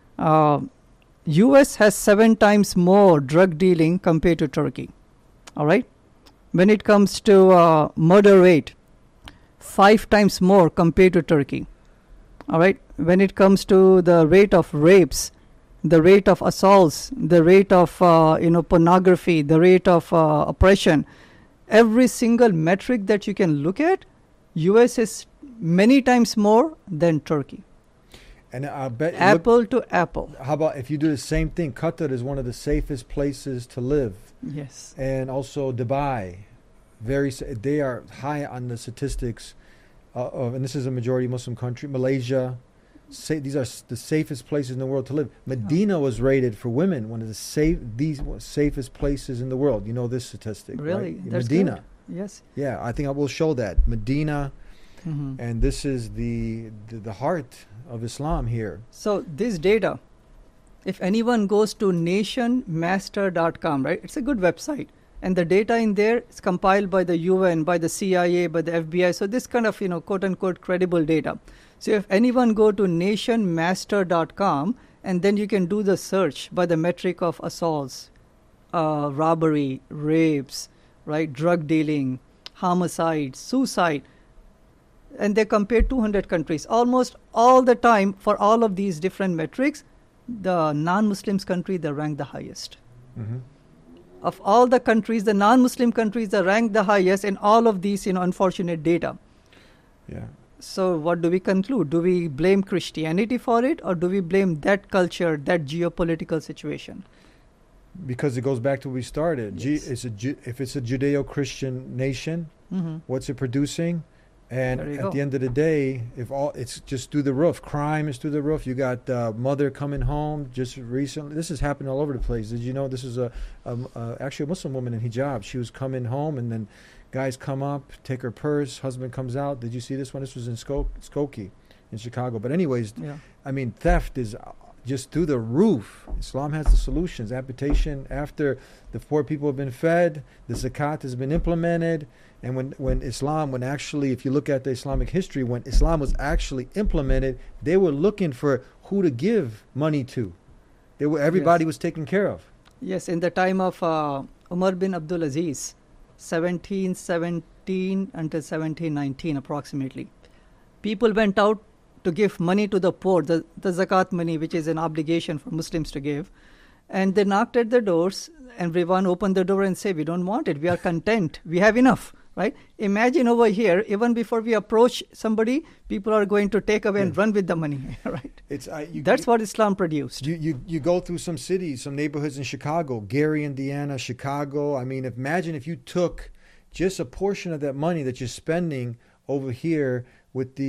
uh, U S has seven times more drug dealing compared to Turkey. All right. When it comes to uh, murder rate, five times more compared to Turkey. All right. When it comes to the rate of rapes, the rate of assaults, the rate of uh, you know pornography, the rate of uh, oppression, every single metric that you can look at, U S is many times more than Turkey. And I bet Apple look, to apple. How about if you do the same thing? Qatar is one of the safest places to live. Yes. And also Dubai, very sa- they are high on the statistics uh, of, and this is a majority Muslim country. Malaysia, sa- these are s- the safest places in the world to live. Medina was rated for women one of the safe these wa- safest places in the world. You know this statistic, Really? right? That's Medina. good. Yes. Yeah, I think I will show that Medina, Mhm. and this is the, the the heart of Islam here. So this data, if anyone goes to nation master dot com, right? It's a good website. And the data in there is compiled by the U N, by the C I A, by the F B I. So this kind of, you know, quote unquote credible data. So if anyone go to nation master dot com, and then you can do the search by the metric of assaults, uh, robbery, rapes, right, drug dealing, homicide, suicide, and they compare two hundred countries. Almost all the time, for all of these different metrics, the non-Muslims country, they rank the highest. Mm-hmm. Of all the countries, the non-Muslim countries, they rank the highest in all of these, you know, unfortunate data. Yeah. So what do we conclude? Do we blame Christianity for it, or do we blame that culture, that geopolitical situation? Because it goes back to where we started. Ge- Yes. it's a Ju- if it's a Judeo-Christian nation, Mhm. what's it producing? And There you at go. the end of the day, if all it's just through the roof, crime is through the roof. You got uh, mother coming home just recently. This is happening all over the place. Did you know this is a, a, a actually a Muslim woman in hijab? She was coming home, and then guys come up, take her purse. Husband comes out. Did you see this one? This was in Sko- Skokie, in Chicago. But anyways, Yeah. I mean, theft is just through the roof. Islam has the solutions. Amputation after the poor people have been fed, the zakat has been implemented, and when, when Islam, when actually, if you look at the Islamic history, when Islam was actually implemented, they were looking for who to give money to. They were everybody Yes. was taken care of. Yes, in the time of uh, Umar bin Abdul Aziz, seventeen seventeen until seventeen nineteen approximately, people went out to give money to the poor, the, the zakat money, which is an obligation for Muslims to give. And they knocked at the doors, and everyone opened the door and said, we don't want it. We are content. We have enough, right? Imagine over here, even before we approach somebody, people are going to take away and run with the money, right? It's uh, you, That's what Islam produced. You, you you go through some cities, some neighborhoods in Chicago, Gary, Indiana, Chicago. I mean, imagine if you took just a portion of that money that you're spending over here with the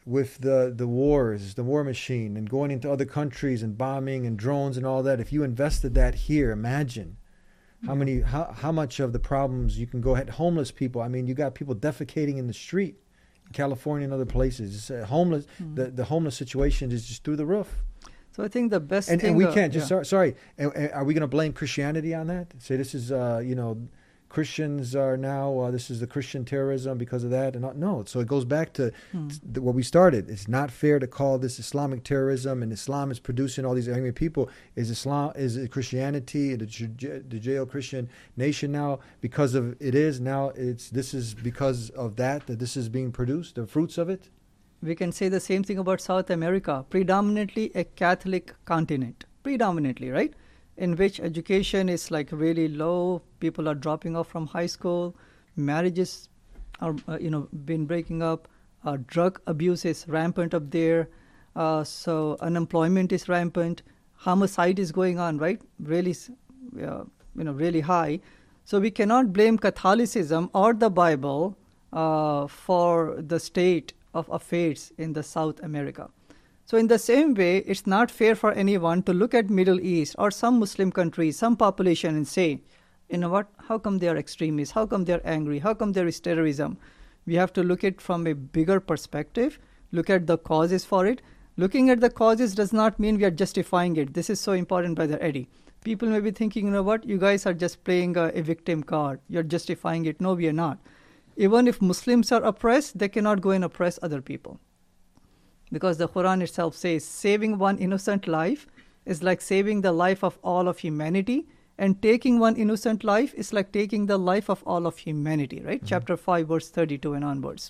with the, the wars, the war machine, and going into other countries and bombing and drones and all that, if you invested that here, imagine how Yeah. many, how, how much of the problems you can go ahead. Homeless people, I mean, you got people defecating in the street in California and other places. It's, uh, homeless, Mm. the, the homeless situation is just through the roof. So I think the best And, thing. and we uh, can't just, yeah. sorry, sorry, and, and are we going to blame Christianity on that? Say this is, uh, you know, Christians are now, uh, this is the Christian terrorism because of that. And not, no, so it goes back to Hmm. th- what we started. It's not fair to call this Islamic terrorism, and Islam is producing all these angry people. Is Islam, is it Christianity, the, Ju- the Judeo-Christian nation now, because of it is, now it's, this is because of that, that this is being produced, the fruits of it? We can say the same thing about South America, predominantly a Catholic continent, predominantly, right? In which education is like really low, people are dropping off from high school, marriages are, uh, you know, been breaking up, uh, drug abuse is rampant up there, uh, so unemployment is rampant, homicide is going on, right? Really, s- uh, you know, really high. So we cannot blame Catholicism or the Bible uh, for the state of affairs in the South America. So in the same way, it's not fair for anyone to look at Middle East or some Muslim countries, some population, and say, you know what, how come they are extremists? How come they're angry? How come there is terrorism? We have to look at it from a bigger perspective, look at the causes for it. Looking at the causes does not mean we are justifying it. This is so important, Brother Eddie. People may be thinking, you know what, you guys are just playing a, a victim card. You're justifying it. No, we are not. Even if Muslims are oppressed, they cannot go and oppress other people. Because the Quran itself says saving one innocent life is like saving the life of all of humanity, and taking one innocent life is like taking the life of all of humanity, right? Mm-hmm. Chapter five, verse thirty-two and onwards.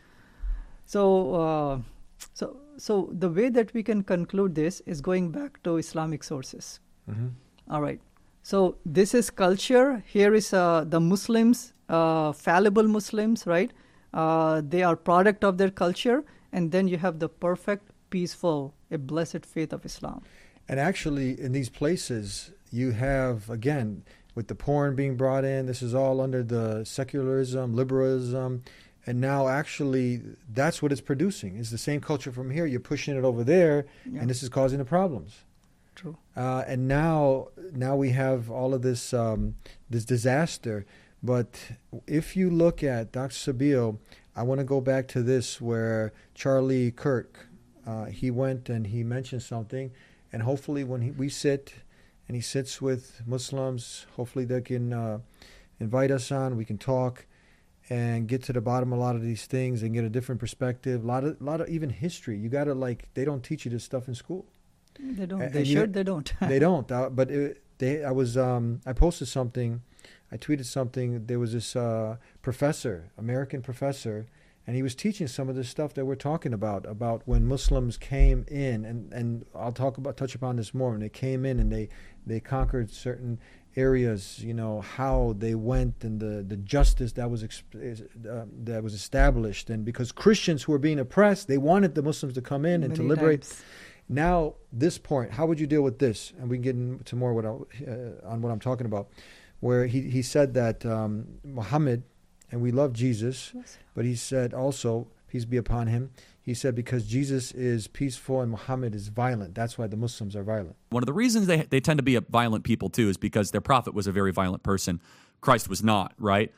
So, uh, so, so the way that we can conclude this is going back to Islamic sources. Mm-hmm. All right. So this is culture. Here is uh, the Muslims, uh, fallible Muslims, right? Uh, they are product of their culture. And then you have the perfect, peaceful, a blessed faith of Islam. And actually, in these places, you have, again, with the porn being brought in, this is all under the secularism, liberalism, and now actually that's what it's producing. It's the same culture from here. You're pushing it over there, Yeah. and this is causing the problems. True. Uh, and now, now we have all of this, um, this disaster. But if you look at Doctor Sabeel, I want to go back to this where Charlie Kirk, uh, he went and he mentioned something, and hopefully when he, we sit and he sits with Muslims, hopefully they can uh, invite us on, we can talk and get to the bottom of a lot of these things and get a different perspective, a lot of, a lot of even history. You got to, like, they don't teach you this stuff in school. They don't. And- they and you- should. They don't. they don't. Uh, but it, they, I was, um, I posted something. I tweeted something. There was this uh, professor, American professor, and he was teaching some of the stuff that we're talking about, about when Muslims came in, and, and I'll talk about, touch upon this more. When they came in and they, they conquered certain areas, you know, how they went and the, the justice that was exp- is, uh, that was established, and because Christians who were being oppressed, they wanted the Muslims to come in and Many to liberate. times. Now, this point, how would you deal with this? And we can get into more what I, uh, on what I'm talking about, where he, he said that um, Muhammad, and we love Jesus, Yes. but he said also, peace be upon him, he said because Jesus is peaceful and Muhammad is violent. That's why the Muslims are violent. One of the reasons they they tend to be a violent people too is because their prophet was a very violent person. Christ was not, right?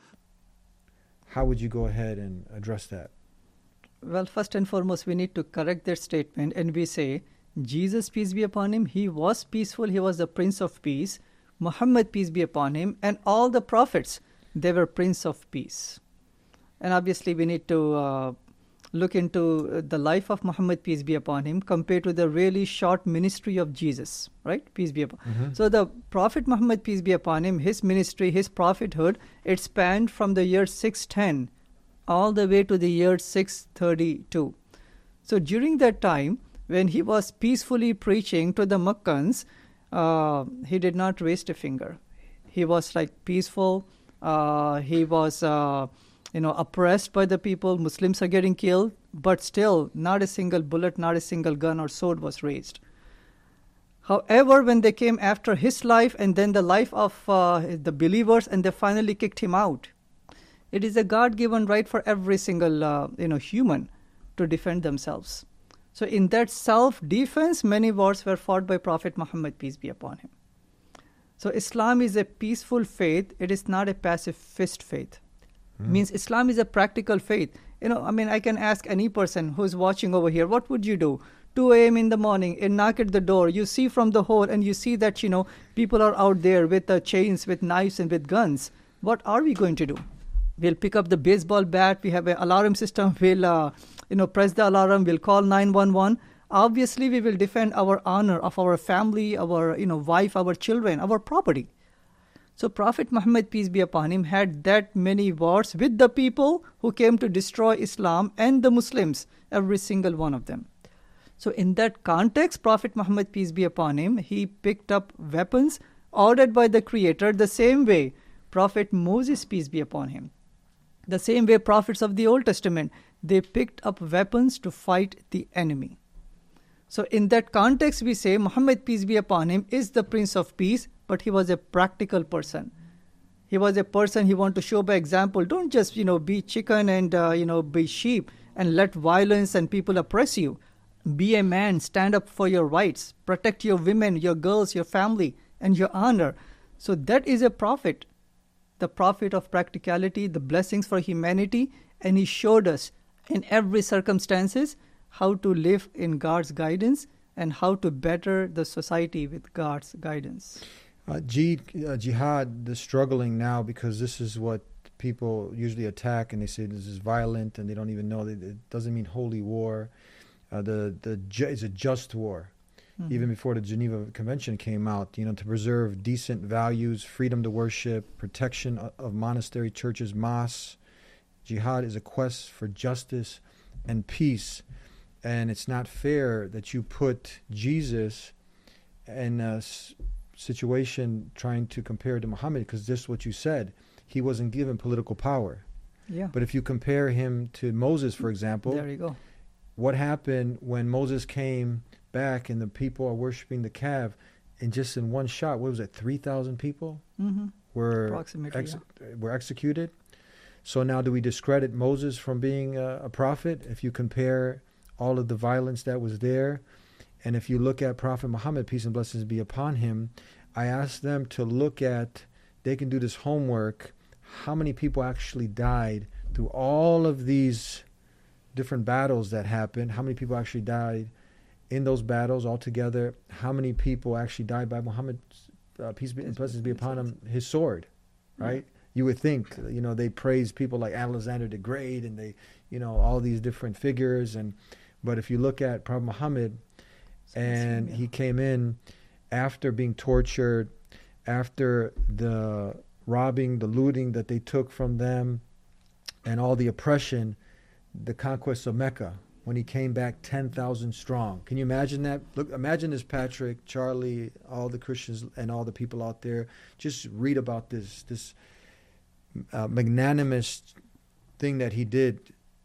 How would you go ahead and address that? Well, first and foremost, we need to correct their statement, and we say, Jesus, peace be upon him, he was peaceful, he was the Prince of Peace. Muhammad, peace be upon him, and all the prophets, they were Prince of Peace. And obviously, we need to uh, look into the life of Muhammad, peace be upon him, compared to the really short ministry of Jesus, right? Peace be upon him. Mm-hmm. So the Prophet Muhammad, peace be upon him, his ministry, his prophethood, it spanned from the year six ten all the way to the year six thirty-two. So during that time, when he was peacefully preaching to the Meccans, uh, he did not raise a finger. He was like peaceful. Uh, he was, uh, you know, oppressed by the people. Muslims are getting killed, but still not a single bullet, not a single gun or sword was raised. However, when they came after his life and then the life of uh, the believers, and they finally kicked him out, it is a God-given right for every single, uh, you know, human to defend themselves. So in that self-defense, many wars were fought by Prophet Muhammad, peace be upon him. So Islam is a peaceful faith. It is not a pacifist faith. Mm. Means Islam is a practical faith. You know, I mean, I can ask any person who's watching over here, what would you do? two a.m. in the morning, and knock at the door. You see from the hole, and you see that, you know, people are out there with uh, chains, with knives, and with guns. What are we going to do? We'll pick up the baseball bat. We have an alarm system. We'll, uh, you know, press the alarm. We'll call nine one one. Obviously, we will defend our honor of our family, our, you know, wife, our children, our property. So Prophet Muhammad, peace be upon him, had that many wars with the people who came to destroy Islam and the Muslims, every single one of them. So in that context, Prophet Muhammad, peace be upon him, he picked up weapons ordered by the Creator the same way Prophet Moses, peace be upon him. The same way prophets of the Old Testament, they picked up weapons to fight the enemy. So in that context, we say Muhammad, peace be upon him, is the Prince of Peace, but he was a practical person. He was a person, he wanted to show by example. Don't just, you know, be chicken and, uh, you know, be sheep and let violence and people oppress you. Be a man, stand up for your rights, protect your women, your girls, your family, and your honor. So that is a prophet, the prophet of practicality, the blessings for humanity, and he showed us in every circumstances how to live in God's guidance and how to better the society with God's guidance. Uh, G, uh, jihad, the struggling now, because this is what people usually attack, and they say this is violent, and they don't even know that it doesn't mean holy war. Uh, the the ju- it's a just war. Mm-hmm. Even before the Geneva Convention came out, you know, to preserve decent values, freedom to worship, protection of, of monastery, churches, mosques. Jihad is a quest for justice and peace, and it's not fair that you put Jesus in a s- situation trying to compare to Muhammad, because this is what you said. He wasn't given political power. Yeah. But if you compare him to Moses, for example, there you go. What happened when Moses came back and the people are worshiping the calf, and just in one shot, what was it, three thousand people mm-hmm. were, ex- yeah. were executed? So now do we discredit Moses from being a, a prophet if you compare all of the violence that was there? And if you look at Prophet Muhammad, peace and blessings be upon him, I asked them to look at, they can do this homework, how many people actually died through all of these different battles that happened, how many people actually died in those battles altogether, how many people actually died by Muhammad, uh, peace and blessings be upon him, his sword, right? Yeah. You would think, you know, they praise people like Alexander the Great, and they, you know, all these different figures, and but if you look at Prophet Muhammad, and he came in after being tortured, after the robbing, the looting that they took from them, and all the oppression, the conquest of Mecca, when he came back ten thousand strong. Can you imagine that? Look, imagine this, Patrick, Charlie, all the Christians and all the people out there. Just read about this, this uh, magnanimous thing that he did,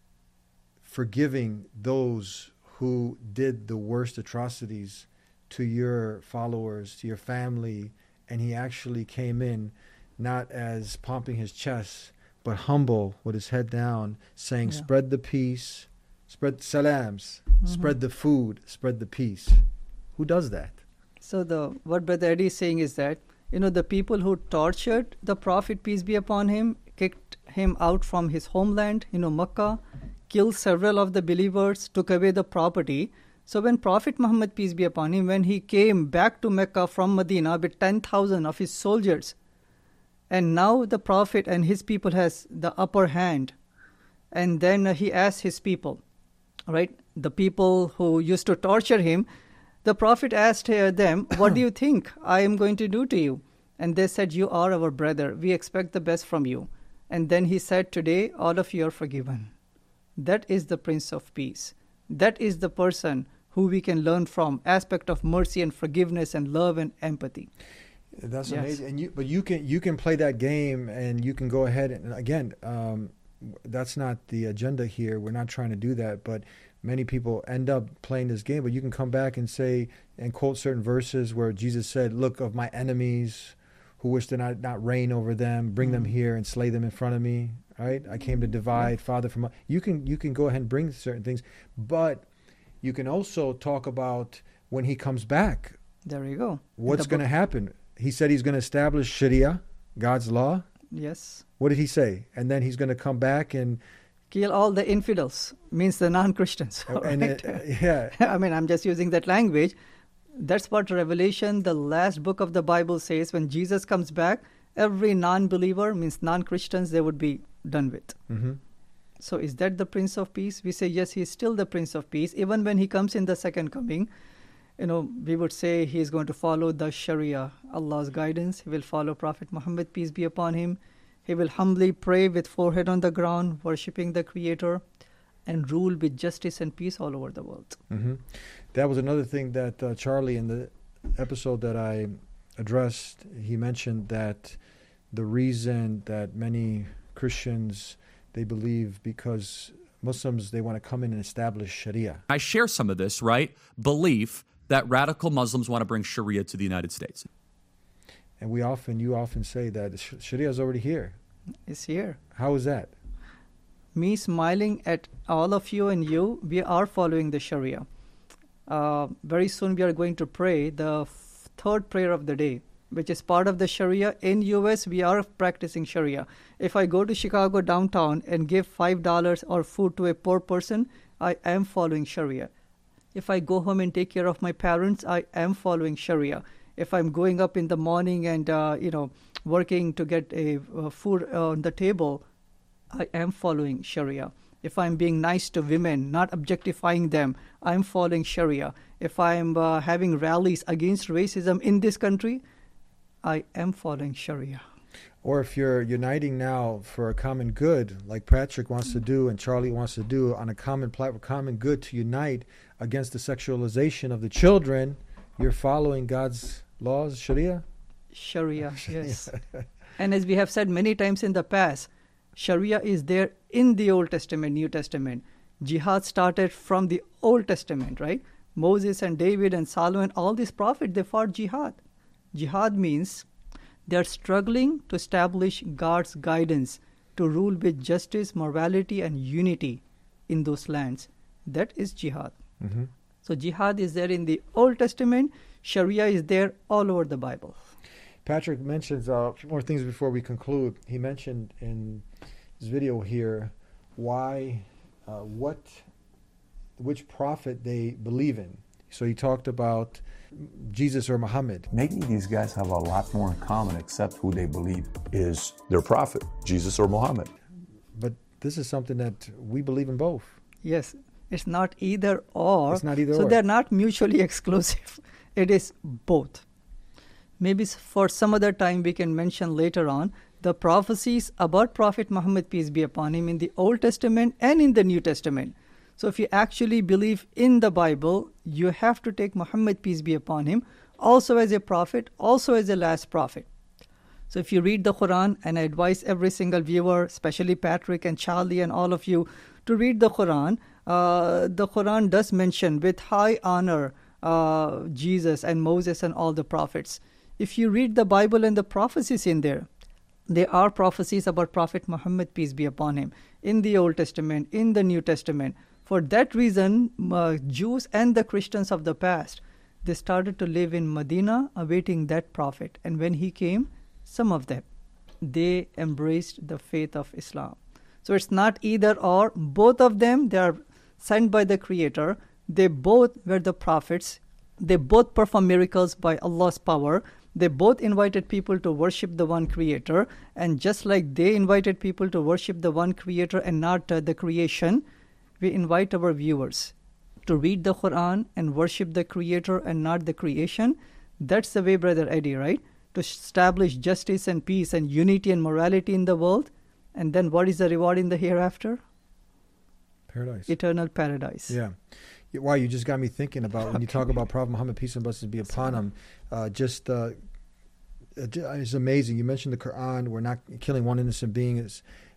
forgiving those who did the worst atrocities to your followers, to your family. And he actually came in not as pumping his chest, but humble with his head down, saying, yeah. spread the peace, spread salams, mm-hmm. spread the food, spread the peace. Who does that? So the what Brother Eddie is saying is that, you know, the people who tortured the Prophet, peace be upon him, kicked him out from his homeland, you know, Makkah, killed several of the believers, took away the property. So when Prophet Muhammad, peace be upon him, when he came back to Mecca from Medina with ten thousand of his soldiers, and now the Prophet and his people has the upper hand. And then uh, he asked his people, right, the people who used to torture him, the Prophet asked uh, them, what do you think I am going to do to you? And they said, you are our brother. We expect the best from you. And then he said, today, all of you are forgiven. That is the Prince of Peace. That is the person who we can learn from, aspect of mercy and forgiveness and love and empathy. That's yes. amazing. And you, but you can you can play that game, and you can go ahead and again, um, that's not the agenda here. We're not trying to do that, but many people end up playing this game. But you can come back and say and quote certain verses where Jesus said, "Look, of my enemies who wish to not, not reign over them, bring mm. them here and slay them in front of me." right? I came to divide father from mother. You can you can go ahead and bring certain things, but you can also talk about when he comes back. There you go. What's going to happen? He said he's going to establish Sharia, God's law. Yes. What did he say? And then he's going to come back and kill all the infidels, means the non-Christians. Oh, and right? it, yeah. I mean, I'm just using that language. That's what Revelation, the last book of the Bible, says. When Jesus comes back, every non-believer, means non-Christians, they would be done with. Mm-hmm. So is that the Prince of Peace? We say, yes, he's still the Prince of Peace. Even when he comes in the second coming, you know, we would say he is going to follow the Sharia, Allah's guidance. He will follow Prophet Muhammad, peace be upon him. He will humbly pray with forehead on the ground, worshipping the Creator, and rule with justice and peace all over the world. Mm-hmm. That was another thing that uh, Charlie, in the episode that I addressed, he mentioned that the reason that many Christians, they believe because Muslims, they want to come in and establish Sharia. I share some of this, right? Belief that radical Muslims want to bring Sharia to the United States. And we often, you often say that Sharia is already here. It's here. How is that? Me smiling at all of you and you, we are following the Sharia. Uh, very soon we are going to pray the f- third prayer of the day, which is part of the Sharia. In U S, we are practicing Sharia. If I go to Chicago downtown and give five dollars or food to a poor person, I am following Sharia. If I go home and take care of my parents, I am following Sharia. If I'm going up in the morning and, uh, you know, working to get a uh, food on the table, I am following Sharia. If I'm being nice to women, not objectifying them, I'm following Sharia. If I'm uh, having rallies against racism in this country, I am following Sharia. Or if you're uniting now for a common good, like Patrick wants to do and Charlie wants to do on a common platform, common good to unite against the sexualization of the children, you're following God's laws, Sharia? Sharia, yes. And as we have said many times in the past, Sharia is there in the Old Testament, New Testament. Jihad started from the Old Testament, right? Moses and David and Solomon, all these prophets, they fought jihad. Jihad means they are struggling to establish God's guidance to rule with justice, morality, and unity in those lands. That is jihad. Mm-hmm. So jihad is there in the Old Testament. Sharia is there all over the Bible. Patrick mentions uh, a few more things before we conclude. He mentioned in his video here why, uh, what, which prophet they believe in. So he talked about Jesus or Muhammad. Maybe these guys have a lot more in common except who they believe is their prophet, Jesus or Muhammad. But this is something that we believe in both. Yes, it's not either or. It's not either so or. they're not mutually exclusive. It is both. Maybe for some other time we can mention later on the prophecies about Prophet Muhammad, peace be upon him, in the Old Testament and in the New Testament. So if you actually believe in the Bible, you have to take Muhammad, peace be upon him, also as a prophet, also as a last prophet. So if you read the Quran, and I advise every single viewer, especially Patrick and Charlie and all of you, to read the Quran, uh, the Quran does mention with high honor uh, Jesus and Moses and all the prophets. If you read the Bible and the prophecies in there, there are prophecies about Prophet Muhammad, peace be upon him, in the Old Testament, in the New Testament. For that reason, uh, Jews and the Christians of the past, they started to live in Medina awaiting that prophet. And when he came, some of them, they embraced the faith of Islam. So it's not either or. Both of them, they are sent by the Creator. They both were the prophets. They both performed miracles by Allah's power. They both invited people to worship the one Creator. And just like they invited people to worship the one Creator and not uh, the creation, we invite our viewers to read the Quran and worship the Creator and not the creation. That's the way, Brother Eddie, right? To establish justice and peace and unity and morality in the world. And then what is the reward in the hereafter? Paradise. Eternal paradise. Yeah. Wow, you just got me thinking about when you talk about Prophet Muhammad, peace and blessings be upon him. Uh, just uh, it's amazing. You mentioned the Quran. We're not killing one innocent being. It's,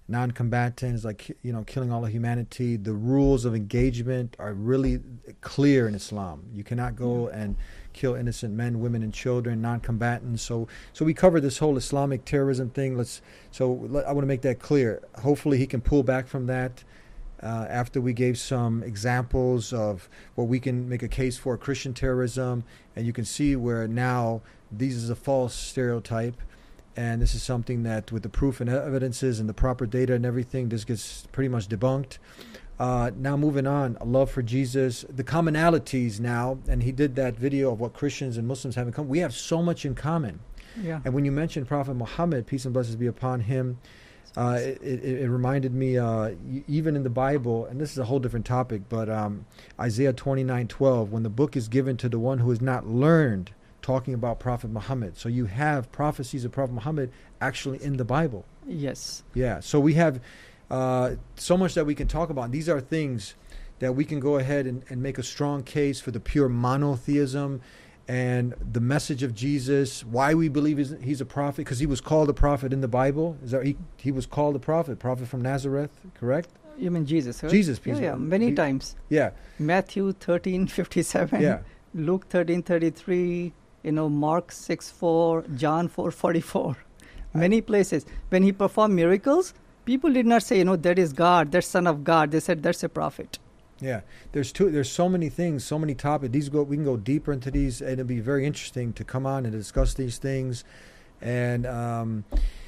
non-combatants, like, you know, killing all of humanity. The rules of engagement are really clear in Islam. You cannot go and kill innocent men, women, and children, non-combatants. So, so we covered this whole Islamic terrorism thing. Let's. So let, I want to make that clear. Hopefully, he can pull back from that uh, after we gave some examples of where we can make a case for Christian terrorism, and you can see where now this is a false stereotype. And this is something that, with the proof and evidences and the proper data and everything, this gets pretty much debunked. Uh, now moving on, a love for Jesus, the commonalities now, and he did that video of what Christians and Muslims have in common. We have so much in common. Yeah. And when you mentioned Prophet Muhammad, peace and blessings be upon him, uh, it, it, it reminded me, uh, even in the Bible, and this is a whole different topic, but um, Isaiah twenty-nine twelve, when the book is given to the one who has not learned, talking about Prophet Muhammad. So you have prophecies of Prophet Muhammad actually in the Bible. Yes. Yeah. So we have uh, so much that we can talk about. And these are things that we can go ahead and, and make a strong case for the pure monotheism and the message of Jesus, why we believe he's, he's a prophet, because he was called a prophet in the Bible. Is that he, he was called a prophet, prophet from Nazareth, correct? You mean Jesus, right? Jesus, yeah, peace yeah, be- many he- times. Yeah. Matthew thirteen fifty-seven. Yeah. Luke thirteen thirty-three. You know, Mark six four, John four forty-four. Many places. When he performed miracles, people did not say, you know, that is God, that's Son of God. They said, that's a prophet. Yeah, there's two. There's so many things, so many topics. These go. We can go deeper into these, and it'll be very interesting to come on and discuss these things. And um,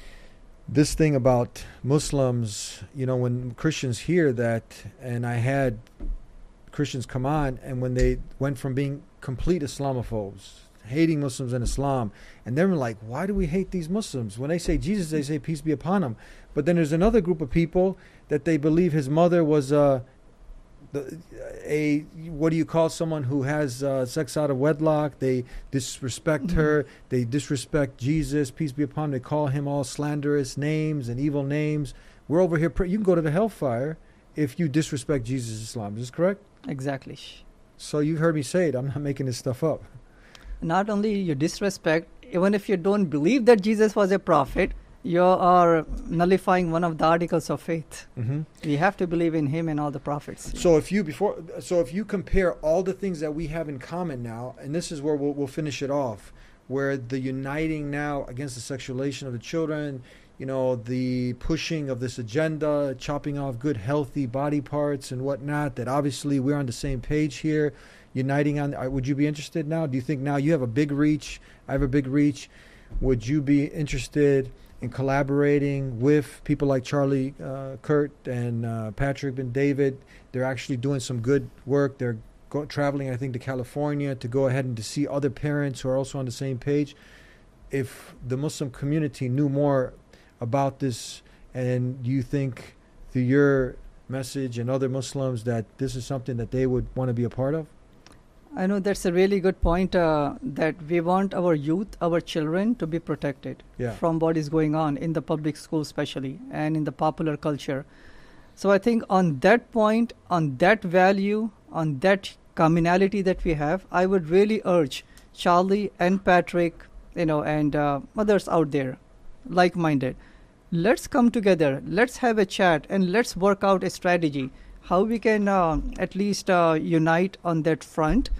this thing about Muslims, you know, when Christians hear that, and I had Christians come on, and when they went from being complete Islamophobes, hating Muslims and Islam, and they're like, why do we hate these Muslims? When they say Jesus, they say peace be upon him. But then there's another group of people that they believe his mother was uh, the, a, what do you call someone who has uh, sex out of wedlock? They disrespect Mhm. her. They disrespect Jesus, peace be upon him. They call him all slanderous names and evil names. We're over here. Pr- you can go to the hellfire if you disrespect Jesus Islam. Is this correct? Exactly. So you've heard me say it. I'm not making this stuff up. Not only you disrespect, even if you don't believe that Jesus was a prophet, you are nullifying one of the articles of faith. Mhm. We have to believe in him and all the prophets. So if you before, so if you compare all the things that we have in common now, and this is where we'll, we'll finish it off, where the uniting now against the sexualization of the children, you know, the pushing of this agenda, chopping off good, healthy body parts and whatnot, that obviously we're on the same page here, uniting on, uh, would you be interested now? Do you think now you have a big reach, I have a big reach, would you be interested in collaborating with people like Charlie uh, Kurt and uh, Patrick Ben David? They're actually doing some good work. They're go- traveling, I think, to California to go ahead and to see other parents who are also on the same page. If the Muslim community knew more about this, and you think through your message and other Muslims that this is something that they would want to be a part of? I know that's a really good point, uh, that we want our youth, our children, to be protected Yeah. from what is going on in the public school especially, and in the popular culture. So I think on that point, on that value, on that commonality that we have, I would really urge Charlie and Patrick, you know, and uh, others out there, like-minded, let's come together, let's have a chat, and let's work out a strategy how we can uh, at least uh, unite on that front.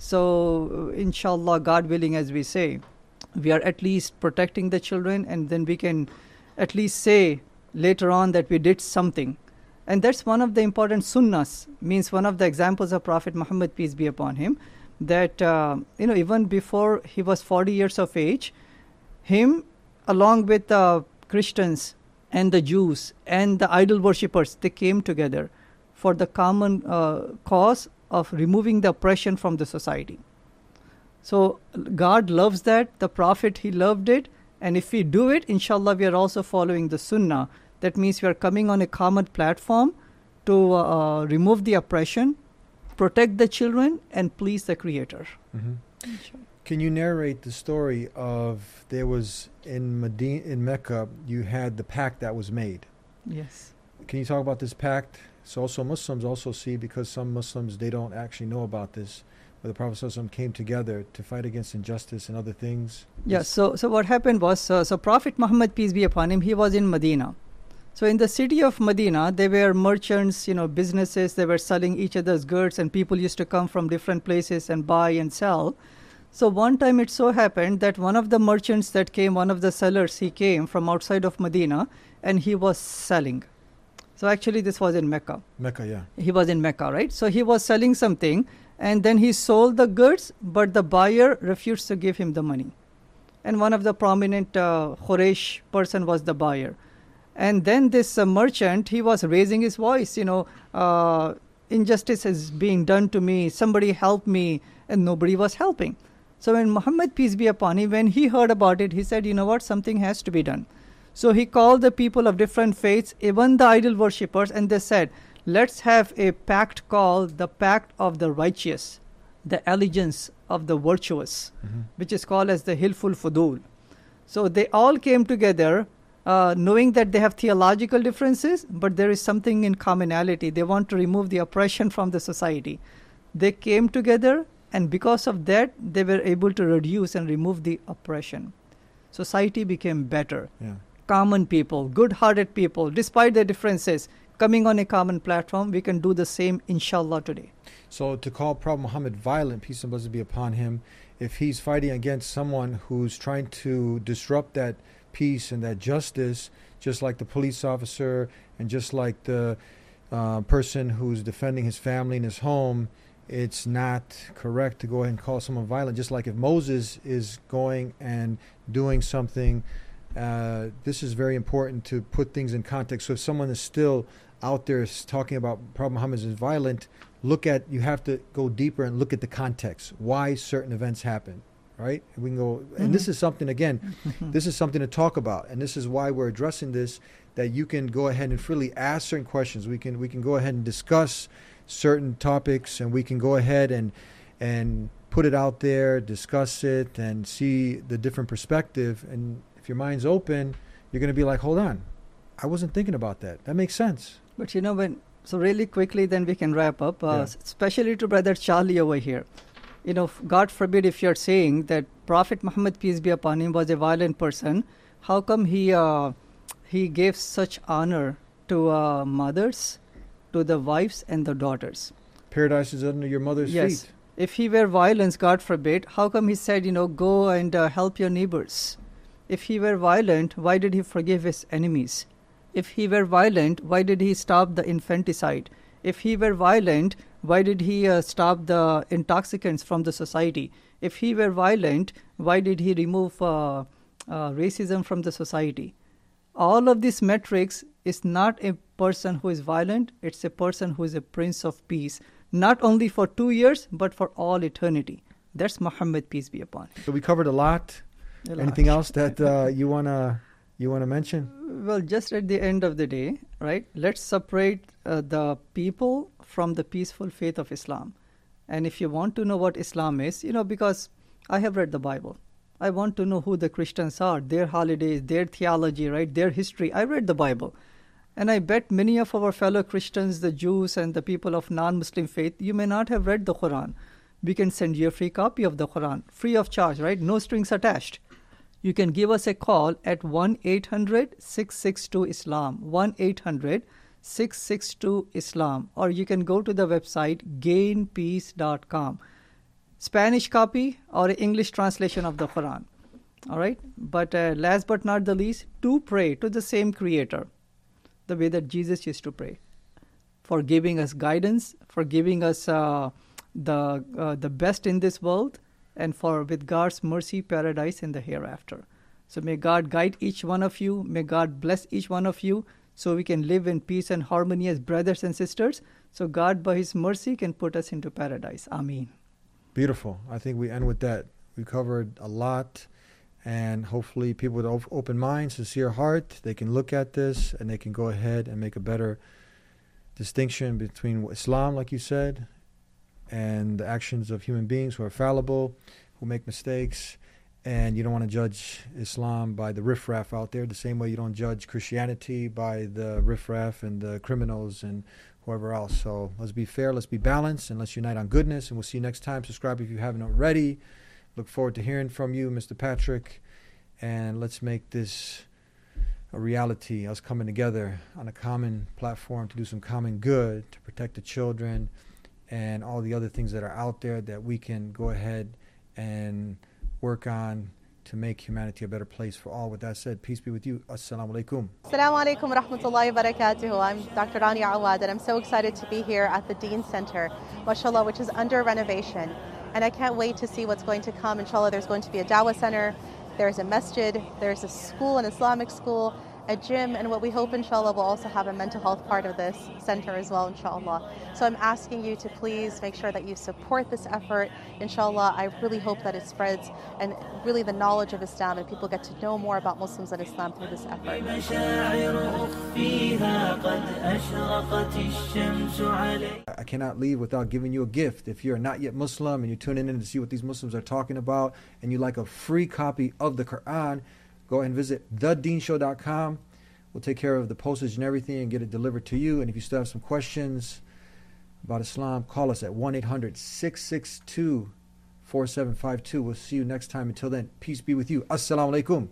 So uh, inshallah, God willing, as we say, we are at least protecting the children, and then we can at least say later on that we did something. And that's one of the important sunnahs, means one of the examples of Prophet Muhammad, peace be upon him, that uh, you know, even before he was forty years of age, him along with the Christians and the Jews and the idol worshippers, they came together for the common uh, cause of removing the oppression from the society. So God loves that, the Prophet, he loved it, and if we do it, inshallah, we are also following the Sunnah. That means we are coming on a common platform to uh, remove the oppression, protect the children, and please the Creator. Mm-hmm. Can you narrate the story of, there was in Medina, in Mecca, you had the pact that was made. Yes. Can you talk about this pact? So also Muslims also see, because some Muslims, they don't actually know about this, where the Prophet ﷺ came together to fight against injustice and other things. Yeah, so so what happened was, uh, so Prophet Muhammad, peace be upon him, he was in Medina. So in the city of Medina, there were merchants, you know, businesses, they were selling each other's goods, and people used to come from different places and buy and sell. So one time it so happened that one of the merchants that came, one of the sellers, he came from outside of Medina, and he was selling. So actually this was in Mecca. Mecca, yeah. He was in Mecca, right? So he was selling something, and then he sold the goods, but the buyer refused to give him the money. And one of the prominent uh, Quraysh person was the buyer. And then this uh, merchant, he was raising his voice, you know, uh, injustice is being done to me, somebody help me, and nobody was helping. So when Muhammad, peace be upon him, when he heard about it, he said, you know what, something has to be done. So he called the people of different faiths, even the idol worshippers, and they said, let's have a pact called the Pact of the Righteous, the Allegiance of the Virtuous, mm-hmm. which is called as the Hilful Fudul. So they all came together, Uh, knowing that they have theological differences, but there is something in commonality. They want to remove the oppression from the society. They came together, and because of that, they were able to reduce and remove the oppression. Society became better. Yeah. Common people, good-hearted people, despite their differences, coming on a common platform, we can do the same, inshallah, today. So to call Prophet Muhammad violent, peace and blessings be upon him, if he's fighting against someone who's trying to disrupt that peace and that justice, just like the police officer and just like the uh, person who's defending his family and his home, it's not correct to go ahead and call someone violent. Just like if Moses is going and doing something, uh, this is very important to put things in context. So if someone is still out there talking about Prophet Muhammad is violent, look at, you have to go deeper and look at the context, why certain events happen. Right? We can go, and mm-hmm. this is something, again, this is something to talk about, and this is why we're addressing this, that you can go ahead and freely ask certain questions. We can we can go ahead and discuss certain topics, and we can go ahead and and put it out there, discuss it, and see the different perspective. And if your mind's open, you're going to be like, hold on, I wasn't thinking about that. That makes sense. But you know, when so really quickly, then we can wrap up, uh, Yeah. especially to Brother Charlie over here. You know, God forbid if you're saying that Prophet Muhammad, peace be upon him, was a violent person, how come he uh, he gave such honor to uh, mothers, to the wives and the daughters? Paradise is under your mother's Yes. feet. If he were violence, God forbid, how come he said, you know, go and uh, help your neighbors? If he were violent, why did he forgive his enemies? If he were violent, why did he stop the infanticide? If he were violent, why did he uh, stop the intoxicants from the society? If he were violent, why did he remove uh, uh, racism from the society? All of these metrics is not a person who is violent, it's a person who is a prince of peace, not only for two years, but for all eternity. That's Muhammad, peace be upon him. So we covered a lot. A lot. Anything else that uh, you wanna you wanna mention? Well, just at the end of the day, right, let's separate uh, the people from the peaceful faith of Islam. And if you want to know what Islam is, you know, because I have read the Bible. I want to know who the Christians are, their holidays, their theology, right, their history. I read the Bible. And I bet many of our fellow Christians, the Jews and the people of non-Muslim faith, you may not have read the Quran. We can send you a free copy of the Quran, free of charge, right? No strings attached. You can give us a call at one eight hundred six six two Islam, one eight hundred six six two Islam, or you can go to the website gain peace dot com. Spanish copy or English translation of the Quran. All right? But uh, last but not the least, to pray to the same Creator, the way that Jesus used to pray, for giving us guidance, for giving us uh, the uh, the best in this world, and for, with God's mercy, paradise in the hereafter. So may God guide each one of you. May God bless each one of you so we can live in peace and harmony as brothers and sisters. So God, by His mercy, can put us into paradise. Ameen. Beautiful. I think we end with that. We covered a lot, and hopefully people with op- open minds, sincere heart, they can look at this and they can go ahead and make a better distinction between Islam, like you said, and the actions of human beings who are fallible, who make mistakes. And you don't want to judge Islam by the riffraff out there, the same way you don't judge Christianity by the riffraff and the criminals and whoever else. So let's be fair, let's be balanced, and let's unite on goodness. And we'll see you next time. Subscribe if you haven't already. Look forward to hearing from you, Mister Patrick. And let's make this a reality, us coming together on a common platform to do some common good, to protect the children and all the other things that are out there that we can go ahead and work on to make humanity a better place for all. With that said, peace be with you. Assalamu alaikum. Assalamu alaikum wa rahmatullahi wa barakatuhu. I'm Doctor Rania Awad, and I'm so excited to be here at the Deen Center, mashallah, which is under renovation. And I can't wait to see what's going to come. Inshallah, there's going to be a dawah center, there's a masjid, there's a school, an Islamic school, a gym, and what we hope, inshallah, will also have a mental health part of this center as well, inshallah. So I'm asking you to please make sure that you support this effort. Inshallah, I really hope that it spreads and really the knowledge of Islam, and people get to know more about Muslims and Islam through this effort. I cannot leave without giving you a gift. If you're not yet Muslim and you're tuning in to see what these Muslims are talking about, and you like a free copy of the Quran, go ahead and visit the deen show dot com. We'll take care of the postage and everything and get it delivered to you. And if you still have some questions about Islam, call us at one eight hundred, six six two, four seven five two. We'll see you next time. Until then, peace be with you. Assalamu alaikum.